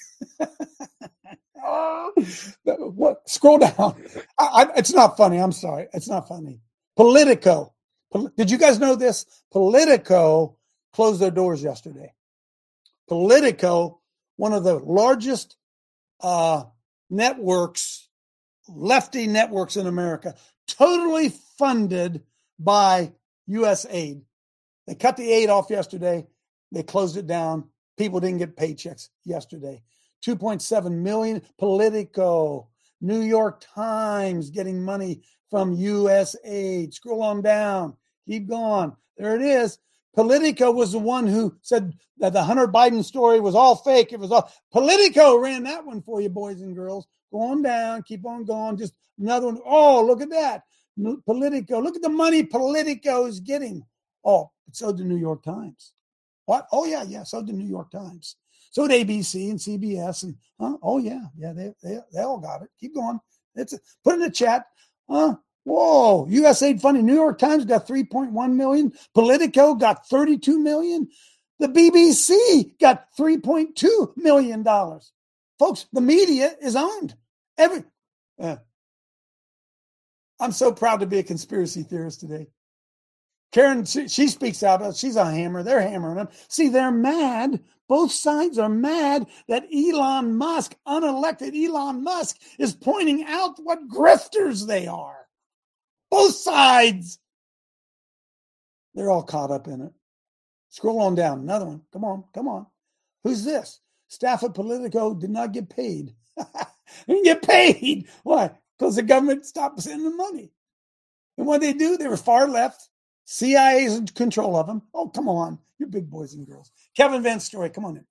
What? Scroll down. I, I, it's not funny. I'm sorry. It's not funny. Politico. Did you guys know this? Politico closed their doors yesterday. Politico, one of the largest uh, networks, lefty networks in America, totally funded by U S aid. They cut the aid off yesterday. They closed it down. People didn't get paychecks yesterday. two point seven million. Politico. New York Times getting money from U S aid. Scroll on down. Keep going. There it is. Politico was the one who said that the Hunter Biden story was all fake. It was all Politico ran that one for you, boys and girls. Go on down. Keep on going. Just another one. Oh, look at that. Politico. Look at the money Politico is getting. Oh, so did the New York Times. What? Oh, yeah, yeah. So did the New York Times. So did A B C and C B S. And huh? Oh, yeah. Yeah, they, they, they all got it. Keep going. It's a, put in the chat. Huh? Whoa, U S aid funding. New York Times got three point one million. Politico got thirty-two million. The B B C got three point two million dollars. Folks, the media is owned. Every uh, I'm so proud to be a conspiracy theorist today. Karen, she, she speaks out. She's a hammer. They're hammering them. See, they're mad. Both sides are mad that Elon Musk, unelected Elon Musk, is pointing out what grifters they are. Both sides. They're all caught up in it. Scroll on down. Another one. Come on. Come on. Who's this? Staff at Politico did not get paid. Didn't get paid. Why? Because the government stopped sending them money. And what they do, they were far left. C I A's in control of them. Oh, come on. You're big boys and girls. Kevin Van Story, come on in.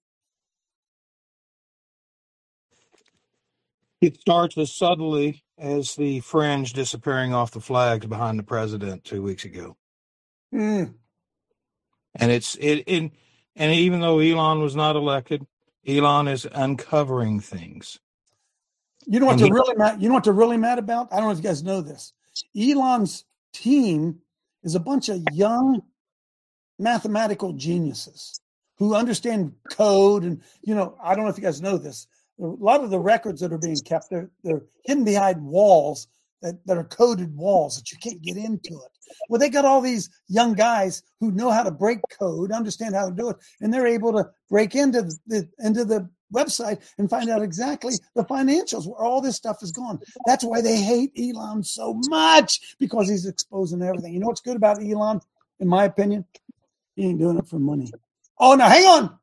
It starts as subtly as the fringe disappearing off the flags behind the president two weeks ago. Mm. And it's it, it and even though Elon was not elected, Elon is uncovering things. You know what And they're he- really mad? You know what they're really mad about? I don't know if you guys know this. Elon's team is a bunch of young mathematical geniuses who understand code. And, you know, I don't know if you guys know this. A lot of the records that are being kept, they're, they're hidden behind walls that, that are coded walls that you can't get into it. Well, they got all these young guys who know how to break code, understand how to do it, and they're able to break into the, the into the website and find out exactly the financials where all this stuff is gone. That's why they hate Elon so much, because he's exposing everything. You know what's good about Elon, in my opinion? He ain't doing it for money. Oh, now hang on.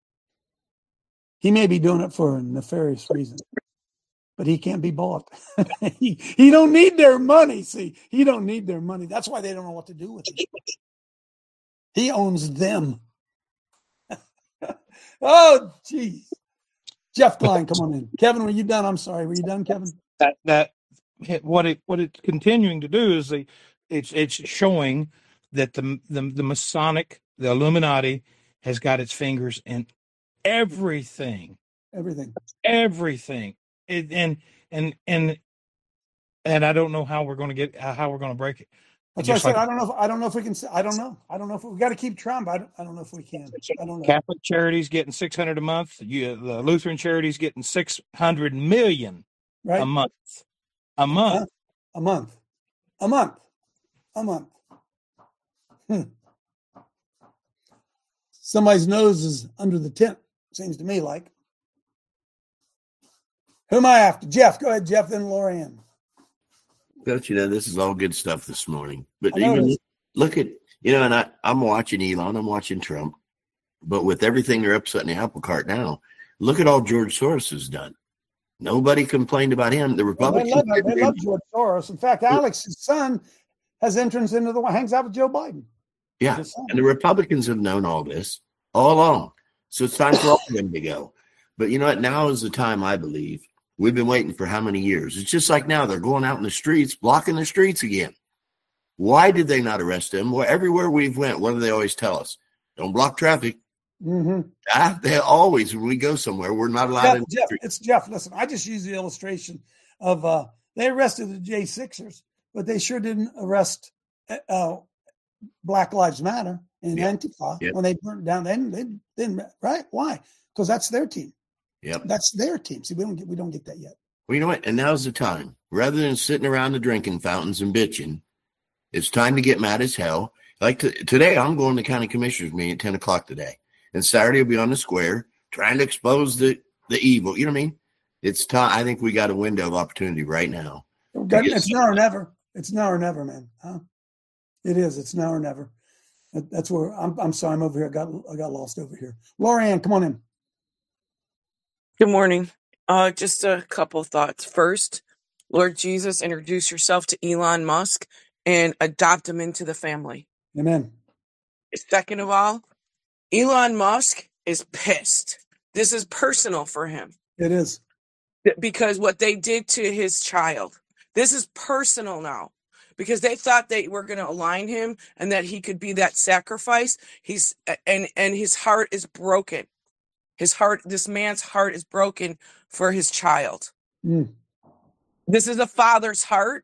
He may be doing it for a nefarious reason, but he can't be bought. he, he don't need their money. See, he don't need their money. That's why they don't know what to do with it. He owns them. Oh, geez. Jeff Klein, come on in. Kevin, were you done? I'm sorry. Were you done, Kevin? that that what it what it's continuing to do is the it's it's showing that the, the the Masonic, the Illuminati, has got its fingers in everything, Everything. everything, it, and and and and I don't know how we're going to get how we're going to break it. That's what I Just said. like I don't know. If, I don't know if we can. say- I don't know. I don't know if we got to keep trying. But I don't, I don't know if we can. I don't know. Catholic Charities getting six hundred a month. You, the Lutheran Charities getting six hundred million Right. a month. A month. A month. A month. A month. Hmm. Somebody's nose is under the tent. Seems to me like. Who am I after? Jeff. Go ahead, Jeff. Then Lorianne. Coach, you know, this is all good stuff this morning. But I know it even is. look at, you know, and I, I'm watching Elon, I'm watching Trump, but with everything they're upsetting the apple cart now, look at all George Soros has done. Nobody complained about him. The Well, they, Republicans. love, they love George Soros. In fact, Alex's son has entrance into the hangs out with Joe Biden. Yeah. His son. And the Republicans have known all this all along. So it's time for all of them to go. But you know what? Now is the time, I believe. We've been waiting for how many years? It's just like now they're going out in the streets, blocking the streets again. Why did they not arrest him? Well, everywhere we've went, what do they always tell us? Don't block traffic. Mm-hmm. Ah, they always, when we go somewhere, we're not allowed Jeff, in the Jeff, street. it's Jeff. Listen, I just used the illustration of uh, they arrested the J Sixers, but they sure didn't arrest uh, Black Lives Matter and Yep. Antifa Yep. when they burnt down. They didn't, they didn't, right? Why? Because that's their team. Yep. That's their team. See, we don't get we don't get that yet. Well, you know what? And now's the time. Rather than sitting around the drinking fountains and bitching, it's time to get mad as hell. Like t- today, I'm going to county commissioners meeting at ten o'clock today. And Saturday, I'll be on the square trying to expose the, the evil. You know what I mean? It's time. I think we got a window of opportunity right now. That- It's now or never. It's now or never, man. Huh? It is. It's now or never. That- That's where I'm. I'm sorry. I'm over here. I got I got lost over here. Lorianne, come on in. Good morning. Uh, just a couple thoughts. First, Lord Jesus, introduce yourself to Elon Musk and adopt him into the family. Amen. Second of all, Elon Musk is pissed. This is personal for him It is. because what they did to his child. This is personal now because they thought they were going to align him and that he could be that sacrifice. He's and and his heart is broken. His heart, this man's heart is broken for his child. Mm. This is a father's heart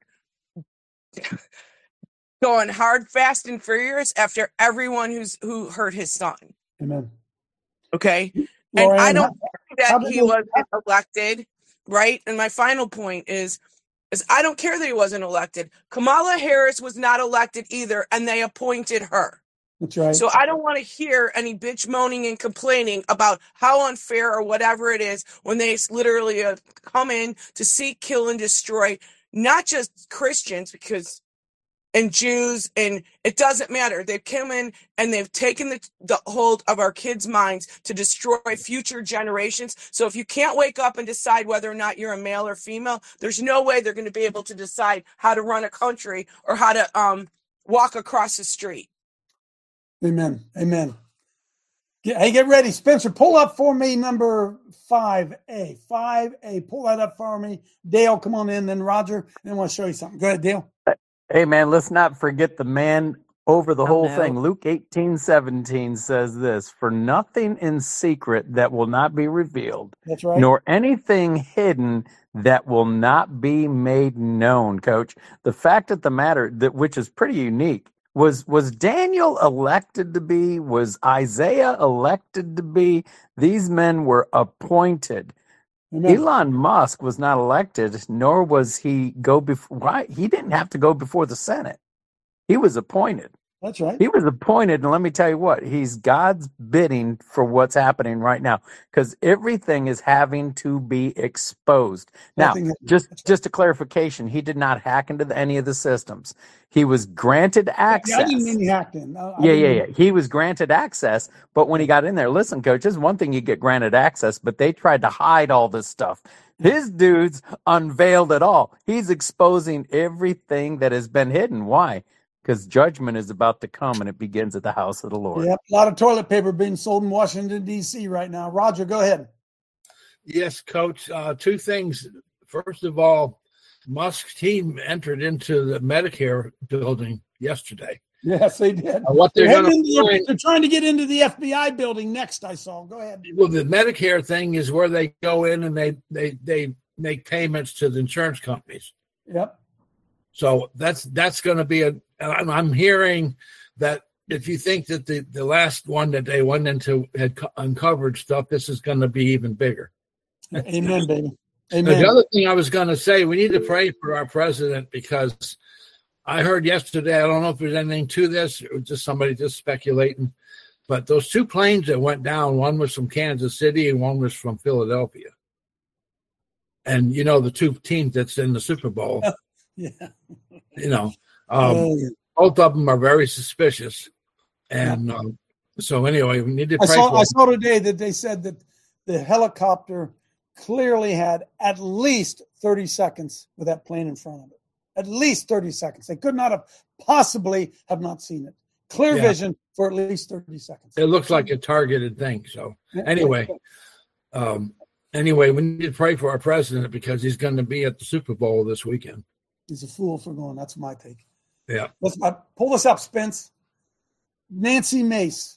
going hard, fast, and furious after everyone who's who hurt his son. Amen. Okay, and Lorianne, I don't how- how care that did he they- wasn't elected, right? And my final point is, is I don't care that he wasn't elected. Kamala Harris was not elected either, and they appointed her. That's right. So I don't want to hear any bitch moaning and complaining about how unfair or whatever it is when they literally uh, come in to seek, kill, and destroy not just Christians because and Jews, and it doesn't matter. They've come in and they've taken the, the hold of our kids' minds to destroy future generations. So if you can't wake up and decide whether or not you're a male or female, there's no way they're going to be able to decide how to run a country or how to um walk across the street. Amen. Amen. Get, hey, get ready. Spencer, pull up for me number five A. five A. Pull that up for me. Dale, come on in. Then Roger. Then I want to show you something. Go ahead, Dale. Hey, man, let's not forget the man over the Oh, whole no. thing. Luke eighteen seventeen says this, for nothing in secret that will not be revealed, That's right. nor anything hidden that will not be made known, Coach. The fact of the matter, that which is pretty unique, was was Daniel elected to be? Was Isaiah elected to be? These men were appointed. Amen. Elon Musk was not elected, nor was he go before. Why? He didn't have to go before the Senate. He was appointed. That's right. He was appointed, and let me tell you what, he's God's bidding for what's happening right now, because everything is having to be exposed. Now, Nothing- just just a clarification, he did not hack into the, any of the systems. He was granted access. Yeah, I didn't mean he hacked in. I- I Yeah, yeah, didn't- yeah. He was granted access, but when he got in there, listen, Coach, there's one thing you get granted access, but they tried to hide all this stuff. His dudes unveiled it all. He's exposing everything that has been hidden. Why? Because judgment is about to come, and it begins at the house of the Lord. Yep. A lot of toilet paper being sold in Washington, D C right now. Roger, go ahead. Yes, Coach. Uh, two things. First of all, Musk's team entered into the Medicare building yesterday. Yes, they did. Uh, what they're, they're, gonna into, they're, find, they're trying to get into the F B I building next. I saw. Go ahead. Well, the Medicare thing is where they go in and they they they make payments to the insurance companies. Yep. So that's that's going to be a. And I'm hearing that if you think that the, the last one that they went into had co- uncovered stuff, this is going to be even bigger. Amen, baby. Amen. The other thing I was going to say, we need to pray for our president because I heard yesterday, I don't know if there's anything to this, or just somebody just speculating, but those two planes that went down, one was from Kansas City and one was from Philadelphia. And, you know, the two teams that's in the Super Bowl, yeah. you know, um, Oh, yeah. both of them are very suspicious. And um, so anyway, we need to I pray saw, for I saw today that they said that the helicopter clearly had at least thirty seconds with that plane in front of it. At least thirty seconds. They could not have possibly have not seen it. Clear Yeah. vision for at least thirty seconds. It looks like a targeted thing. So anyway, um, anyway, we need to pray for our president because he's going to be at the Super Bowl this weekend. He's a fool for going. That's my take. Yeah. Let's uh, pull this up, Spence. Nancy Mace.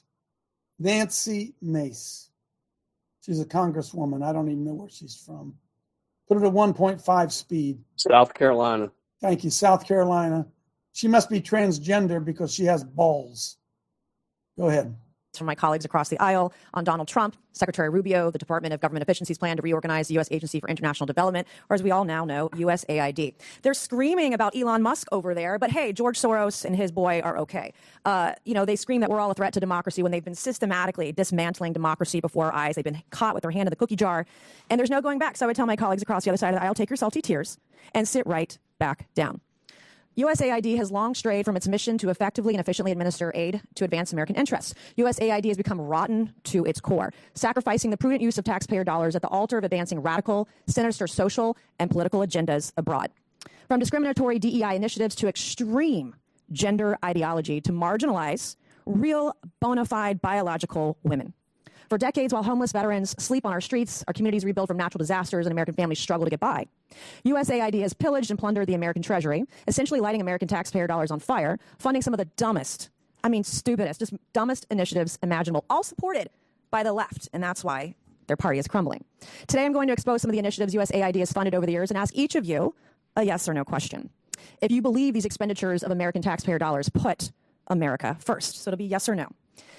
Nancy Mace. She's a congresswoman. I don't even know where she's from. Put it at one point five speed. South Carolina. Thank you, South Carolina. She must be transgender because she has balls. Go ahead. From my colleagues across the aisle on Donald Trump, Secretary Rubio, the Department of Government Efficiency's plan to reorganize the U S Agency for International Development, or as we all now know, U S A I D. They're screaming about Elon Musk over there, but hey, George Soros and his boy are okay. Uh, you know, they scream that we're all a threat to democracy when they've been systematically dismantling democracy before our eyes. They've been caught with their hand in the cookie jar, and there's no going back. So I would tell my colleagues across the other side of the aisle, take your salty tears and sit right back down. U S A I D has long strayed from its mission to effectively and efficiently administer aid to advance American interests. U S A I D has become rotten to its core, sacrificing the prudent use of taxpayer dollars at the altar of advancing radical, sinister social and political agendas abroad. From discriminatory D E I initiatives to extreme gender ideology to marginalize real bona fide biological women. For decades, while homeless veterans sleep on our streets, our communities rebuild from natural disasters, and American families struggle to get by, U S A I D has pillaged and plundered the American treasury, essentially lighting American taxpayer dollars on fire, funding some of the dumbest, I mean stupidest, just dumbest initiatives imaginable, all supported by the left, and that's why their party is crumbling. Today, I'm going to expose some of the initiatives U S A I D has funded over the years and ask each of you a yes or no question. If you believe these expenditures of American taxpayer dollars put America first, so it'll be yes or no.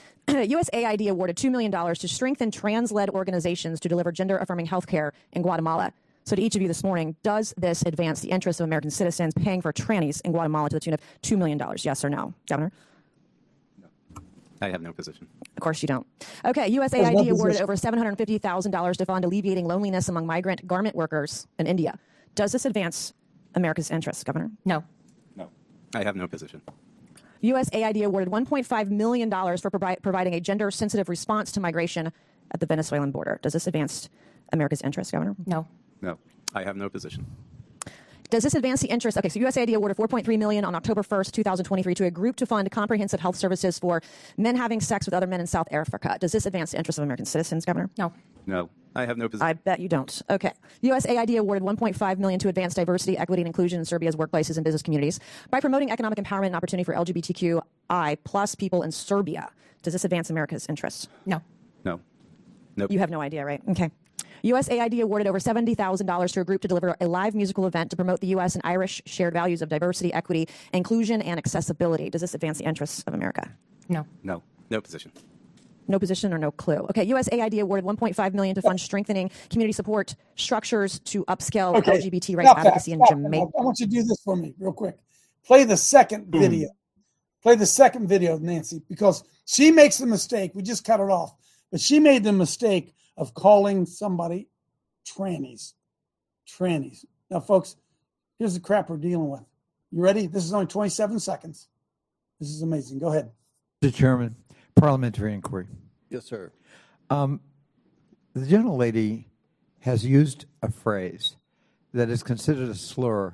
U S A I D awarded two million dollars to strengthen trans-led organizations to deliver gender-affirming health care in Guatemala. So to each of you this morning, does this advance the interests of American citizens paying for trannies in Guatemala to the tune of two million dollars? Yes or no? Governor? I have no position. Of course you don't. Okay, U S A I D awarded over seven hundred fifty thousand dollars to fund alleviating loneliness among migrant garment workers in India. Does this advance America's interests, Governor? No. No. I have no position. U S A I D awarded one point five million dollars for provi- providing a gender-sensitive response to migration at the Venezuelan border. Does this advance America's interests, Governor? No. No. I have no position. Does this advance the interest? Okay, so U S A I D awarded four point three million dollars on October first, twenty twenty-three to a group to fund comprehensive health services for men having sex with other men in South Africa. Does this advance the interests of American citizens, Governor? No. No. I have no position. I bet you don't. Okay. U S A I D awarded one point five million dollars to advance diversity, equity, and inclusion in Serbia's workplaces and business communities by promoting economic empowerment and opportunity for L G B T Q I plus people in Serbia. Does this advance America's interests? No. No. Nope. You have no idea, right? Okay. U S A I D awarded over seventy thousand dollars to a group to deliver a live musical event to promote the U S and Irish shared values of diversity, equity, inclusion, and accessibility. Does this advance the interests of America? No. No. No position. No position or no clue. Okay, U S A I D awarded one point five million dollars to fund strengthening community support structures to upscale Okay, L G B T rights stop that, advocacy in stop that. Jamaica. I want you to do this for me real quick. Play the second video. Play the second video of Nancy because she makes the mistake. We just cut it off. But she made the mistake of calling somebody trannies. Trannies. Now, folks, here's the crap we're dealing with. You ready? This is only twenty-seven seconds. This is amazing. Go ahead. Mister Chairman, parliamentary inquiry. Yes, sir. Um, the gentlelady has used a phrase that is considered a slur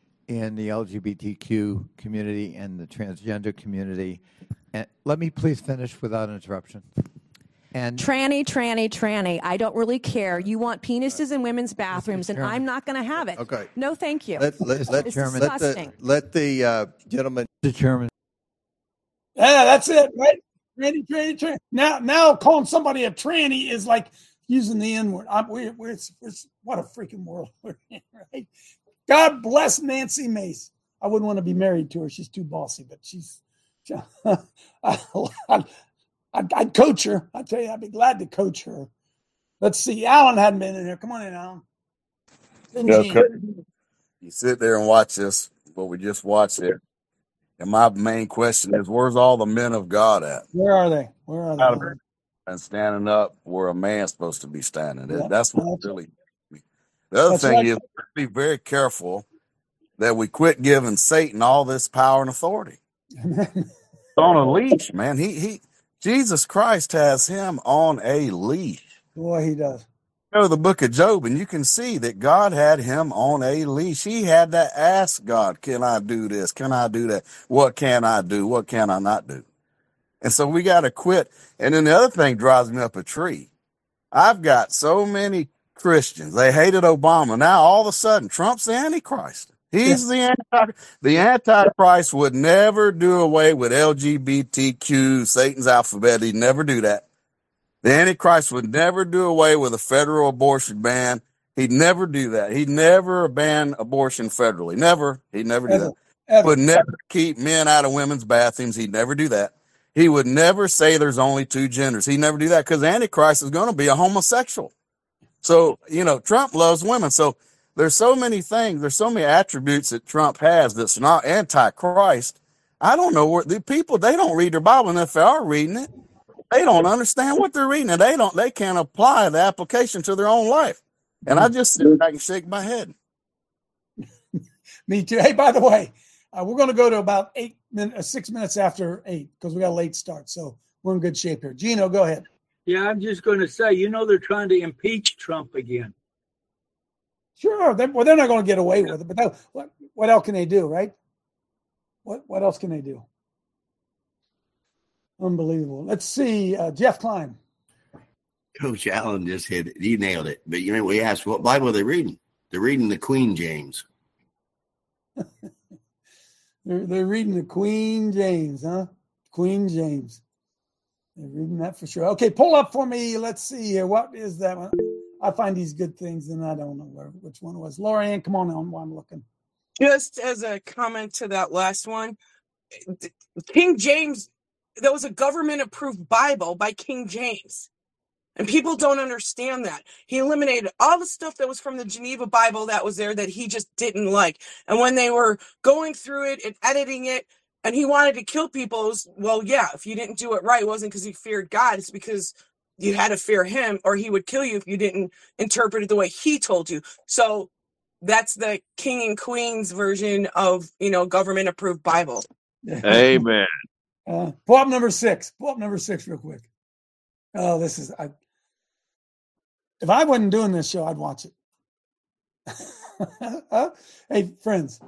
in the L G B T Q community and the transgender community. And let me please finish without interruption. And Tranny, tranny, tranny. I don't really care. You want penises in women's bathrooms, and I'm not going to have it. Okay. No, thank you. Let, let, let, it's let disgusting. the, let the uh, gentleman. Mister Chairman. Yeah, that's it, right? Tranny, tranny, tranny. Now, now calling somebody a tranny is like using the N word. I'm, we're, we're, we're, what a freaking world we're in, right? God bless Nancy Mace. I wouldn't want to be married to her. She's too bossy, but she's. I, I'd, I'd coach her. I tell you, I'd be glad to coach her. Let's see. Alan hadn't been in here. Come on in, Alan. Yeah, you sit there and watch this, what we just watched there. And my main question is, where's all the men of God at? Where are they? Where are they? And standing up where a man's supposed to be standing. Yeah, That's what that's really. The other That's thing right. is, be very careful that we quit giving Satan all this power and authority. On a leash, man. He he. Jesus Christ has him on a leash. Boy, he does. Go to the book of Job, and you can see that God had him on a leash. He had to ask God, can I do this? Can I do that? What can I do? What can I not do? And so we got to quit. And then the other thing drives me up a tree. I've got so many Christians. They hated Obama. Now, all of a sudden, Trump's the Antichrist. He's the anti. The Antichrist would never do away with L G B T Q, Satan's alphabet. He'd never do that. The Antichrist would never do away with a federal abortion ban. He'd never do that. He'd never ban abortion federally. Never. He'd never do Ever. that. Ever. Would never keep men out of women's bathrooms. He'd never do that. He would never say there's only two genders. He'd never do that because the Antichrist is going to be a homosexual. So, you know, Trump loves women. So there's so many things. There's so many attributes that Trump has that's not anti-Christ. I don't know where the people, they don't read their Bible. And if they are reading it, they don't understand what they're reading. And they don't, they can't apply the application to their own life. And I just sit back and shake my head. Me too. Hey, by the way, uh, we're going to go to about eight minutes, six minutes after eight because we got a late start. So we're in good shape here. Gino, go ahead. Yeah, I'm just going to say, you know, they're trying to impeach Trump again. Sure. They, well, they're not going to get away with it, but that, what, what else can they do, right? What, what else can they do? Unbelievable. Let's see. Uh, Jeff Klein. Coach Allen just hit it. He nailed it. But you know, we asked, what Bible are they reading? They're reading the Queen James. they're, they're reading the Queen James, huh? Queen James. They're reading that for sure. Okay, pull up for me. Let's see here. What is that one? I find these good things, and I don't know where which one it was. Lorianne, come on on while I'm looking. Just as a comment to that last one, King James, there was a government-approved Bible by King James. And people don't understand that. He eliminated all the stuff that was from the Geneva Bible that was there that he just didn't like. And when they were going through it and editing it, and he wanted to kill people, it was, well, yeah, if you didn't do it right, it wasn't because he feared God. It's because you had to fear him, or he would kill you if you didn't interpret it the way he told you. So that's the king and queen's version of, you know, government-approved Bible. Amen. Uh, pull up number six. Pull up number six real quick. Oh, this is... I, if I wasn't doing this show, I'd watch it. uh, hey, friends.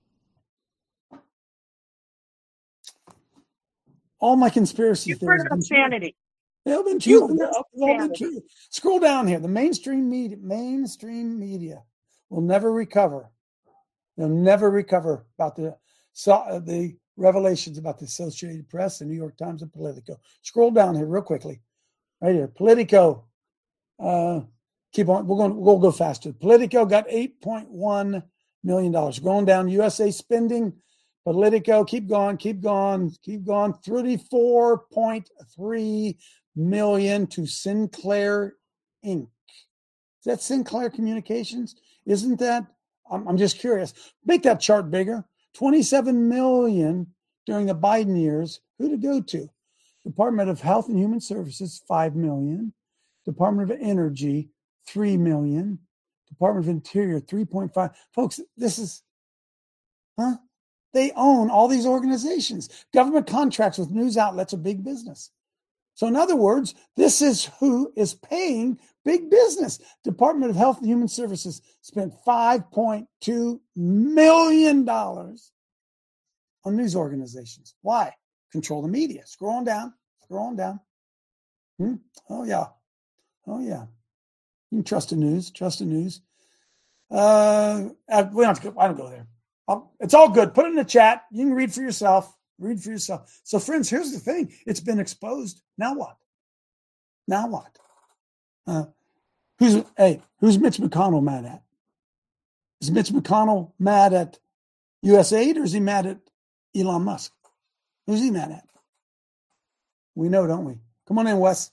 All my conspiracy You've theories. heard of insanity. They've been true. They've all been true. Scroll down here. The mainstream media, mainstream media will never recover. They'll never recover about the so, the revelations about the Associated Press, the New York Times, and Politico. Scroll down here real quickly. Right here, Politico. Uh, keep on. We're going. We'll go faster. Politico got eight point one million dollars. Going down. U S A spending. Politico. Keep going. Keep going. Keep going. Thirty-four point three million to Sinclair Incorporated. Is that Sinclair Communications? Isn't that? I'm, I'm just curious. Make that chart bigger. twenty-seven million during the Biden years. Who to go to? Department of Health and Human Services, five million. Department of Energy, three million. Department of Interior, three point five. Folks, this is, huh? They own all these organizations. Government contracts with news outlets are big business. So in other words, this is who is paying big business. Department of Health and Human Services spent five point two million dollars on news organizations. Why? Control the media. Scroll on down. Scroll on down. Hmm? Oh, yeah. Oh, yeah. You can trust the news. Trust the news. Uh, we don't have to go, I don't go there. I'll, it's all good. Put it in the chat. You can read for yourself. Read for yourself. So, friends, here's the thing. It's been exposed. Now what? Now what? Uh, who's hey, who's Mitch McConnell mad at? Is Mitch McConnell mad at U S A I D or is he mad at Elon Musk? Who's he mad at? We know, don't we? Come on in, Wes.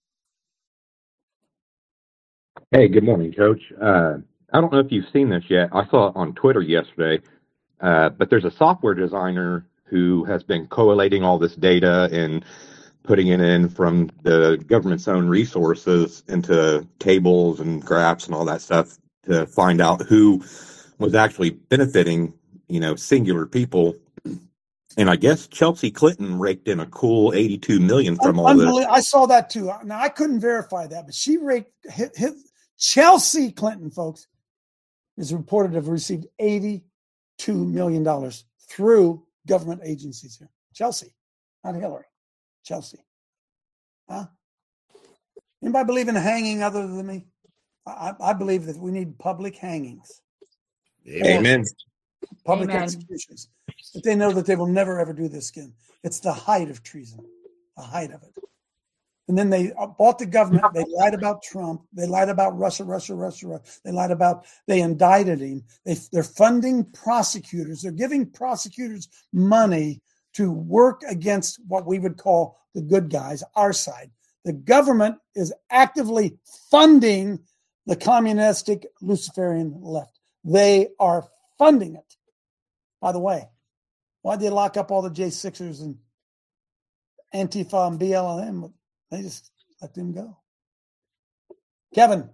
Hey, good morning, Coach. Uh, I don't know if you've seen this yet. I saw it on Twitter yesterday, uh, but there's a software designer who has been collating all this data and putting it in from the government's own resources into tables and graphs and all that stuff to find out who was actually benefiting, you know, singular people. And I guess Chelsea Clinton raked in a cool eighty-two million dollars from all this. I saw that too. Now, I couldn't verify that, but she raked, hit, hit, Chelsea Clinton, folks, is reported to have received eighty-two million dollars through government agencies here. Chelsea, not Hillary. Chelsea. Huh? Anybody believe in hanging other than me? I, I believe that we need public hangings. Amen. Public Amen. executions. But they know that they will never, ever do this again. It's the height of treason, the height of it. And then they bought the government. They lied about Trump. They lied about Russia, Russia, Russia, Russia. They lied about, they indicted him. They, they're funding prosecutors. They're giving prosecutors money to work against what we would call the good guys, our side. The government is actively funding the communistic Luciferian left. They are funding it. By the way, why'd they lock up all the J sixers and Antifa and B L M? They just let them go. Kevin,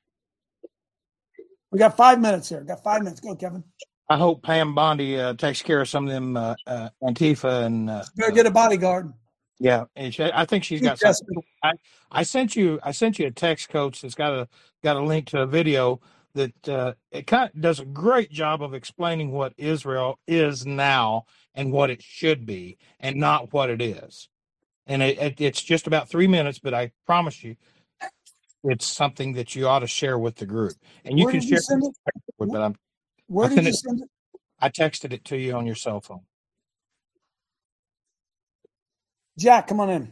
we got five minutes here. Got five minutes. Go, Kevin. I hope Pam Bondi uh, takes care of some of them uh, uh, Antifa and uh, better get a bodyguard. Yeah, and she, I think she's got She's something. I, I sent you I sent you a text, Coach, that's got a got a link to a video that uh, it kind of does a great job of explaining what Israel is now and what it should be, and not what it is. And it, it, it's just about three minutes, but I promise you, it's something that you ought to share with the group. And you Where can did share you send it? it, but I'm. Where I did sent you it- send it? I texted it to you on your cell phone. Jack, come on in.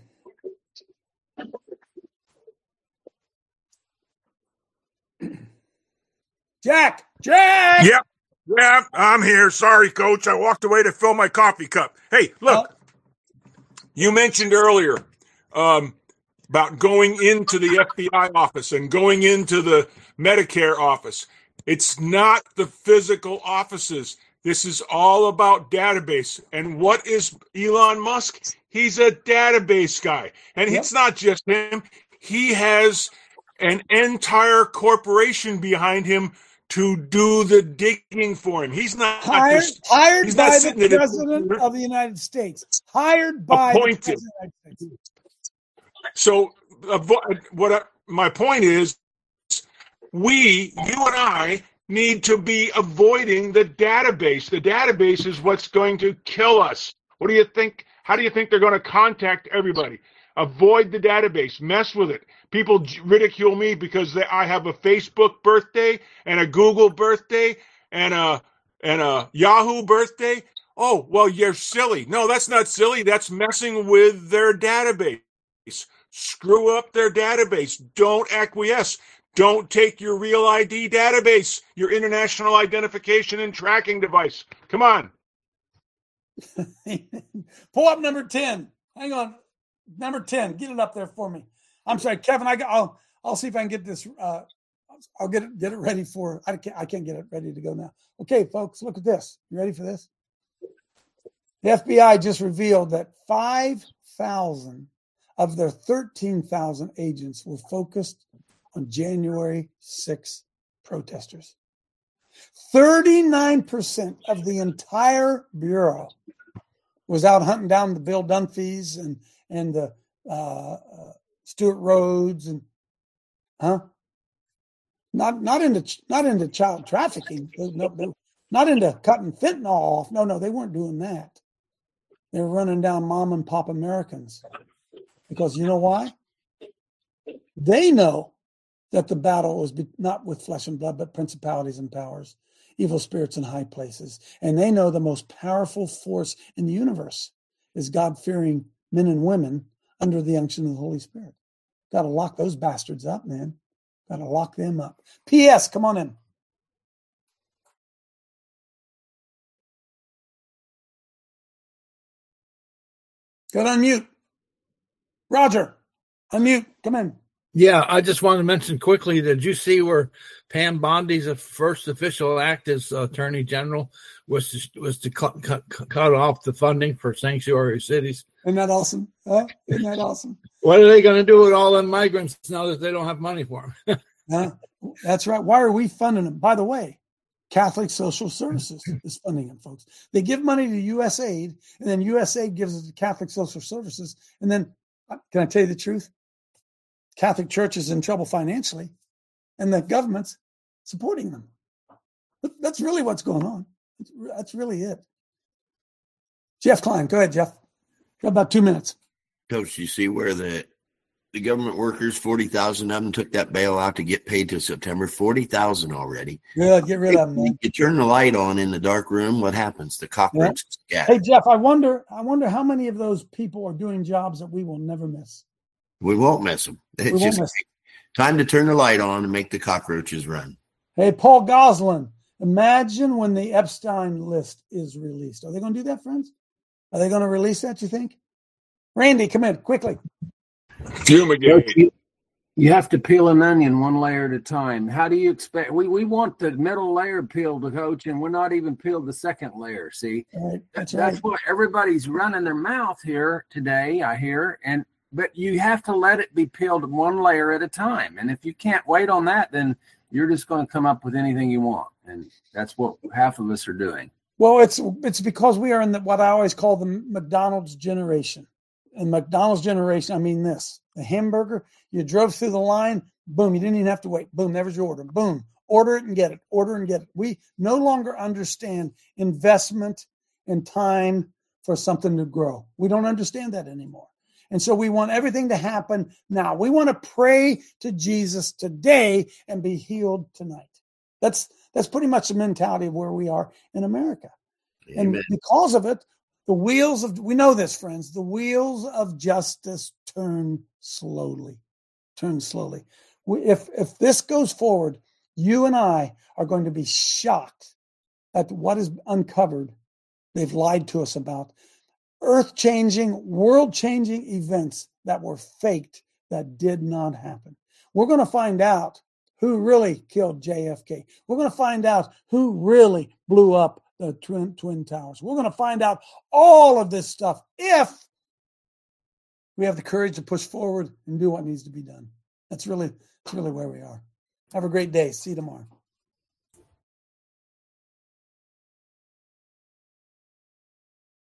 Jack, Jack. Yep. Yeah, I'm here. Sorry, Coach. I walked away to fill my coffee cup. Hey, look. You mentioned earlier um, about going into the F B I office and going into the Medicare office. It's not the physical offices. This is all about database. And what is Elon Musk? He's a database guy. And Yep. it's not just him. He has an entire corporation behind him to do the digging for him. He's not Hired, just, hired he's not by sitting the at a President computer. of the United States. Hired by the Appointed. President of the United States. So avo- what I, my point is, we, you and I, need to be avoiding the database. The database is what's going to kill us. What do you think? How do you think they're going to contact everybody? Avoid the database. Mess with it. People j- ridicule me because they, I have a Facebook birthday and a Google birthday and a and a Yahoo birthday. Oh, well, you're silly. No, that's not silly. That's messing with their database. Screw up their database. Don't acquiesce. Don't take your real I D database, your international identification and tracking device. Come on. Pull up number ten. Hang on. Number ten. Get it up there for me. I'm sorry, Kevin. I got, I'll I'll see if I can get this. Uh, I'll get it get it ready for. I can't I can't get it ready to go now. Okay, folks, look at this. You ready for this? The F B I just revealed that five thousand of their thirteen thousand agents were focused on January sixth protesters. thirty-nine percent of the entire bureau was out hunting down the Bill Dunphys and and the uh, uh, Stuart Rhodes and huh? Not not into not into child trafficking. No, no, not into cutting fentanyl off. No, no, they weren't doing that. They were running down mom and pop Americans because you know why? They know that the battle was be- not with flesh and blood, but principalities and powers, evil spirits in high places. And they know the most powerful force in the universe is God-fearing men and women under the unction of the Holy Spirit. Got to lock those bastards up, man. Got to lock them up. P S, come on in. Go on mute. Roger, unmute. Come in. Yeah, I just wanted to mention quickly, did you see where Pam Bondi's first official act as Attorney General was to, was to cut, cut, cut off the funding for sanctuary cities? Isn't that awesome? Huh? Isn't that awesome? What are they going to do with all the migrants now that they don't have money for them? Huh? That's right. Why are we funding them? By the way, Catholic Social Services is funding them, folks. They give money to U S A I D, and then U S A I D gives it to Catholic Social Services. And then, can I tell you the truth? Catholic Church is in trouble financially, and the government's supporting them. That's really what's going on. That's really it. Jeff Klein, go ahead, Jeff. Got about two minutes. Coach, you see where the the government workers, forty thousand of them took that bailout to get paid till September, forty thousand already. Yeah, get rid of them, man. You turn the light on in the dark room, what happens? The cockroaches Yeah. scatter. Hey, Jeff, I wonder, I wonder how many of those people are doing jobs that we will never miss. We won't miss them. It's We won't just miss time to turn the light on and make the cockroaches run. Hey, Paul Goslin, imagine when the Epstein list is released. Are they going to do that, friends? Are they going to release that, you think? Randy, come in quickly. Fumigate. You, you have to peel an onion one layer at a time. How do you expect? We, we want the middle layer peeled, Coach, and we're not even peeled the second layer, see? Right, that's That's right. what everybody's running their mouth here today, I hear, and but you have to let it be peeled one layer at a time. And if you can't wait on that, then you're just going to come up with anything you want. And that's what half of us are doing. Well, it's it's because we are in the, what I always call the McDonald's generation. In McDonald's generation, I mean this. The hamburger, you drove through the line, boom, you didn't even have to wait. Boom, there's your order. Boom, order it and get it. Order and get it. We no longer understand investment and time for something to grow. We don't understand that anymore. And so we want everything to happen now. We want to pray to Jesus today and be healed tonight. That's that's pretty much the mentality of where we are in America. Amen. And because of it, the wheels of, we know this, friends, the wheels of justice turn slowly, turn slowly. We, if, if this goes forward, you and I are going to be shocked at what is uncovered. They've lied to us about earth-changing, world-changing events that were faked, that did not happen. We're going to find out who really killed J F K. We're going to find out who really blew up the Twin, Twin Towers. We're going to find out all of this stuff if we have the courage to push forward and do what needs to be done. That's really, that's really where we are. Have a great day. See you tomorrow.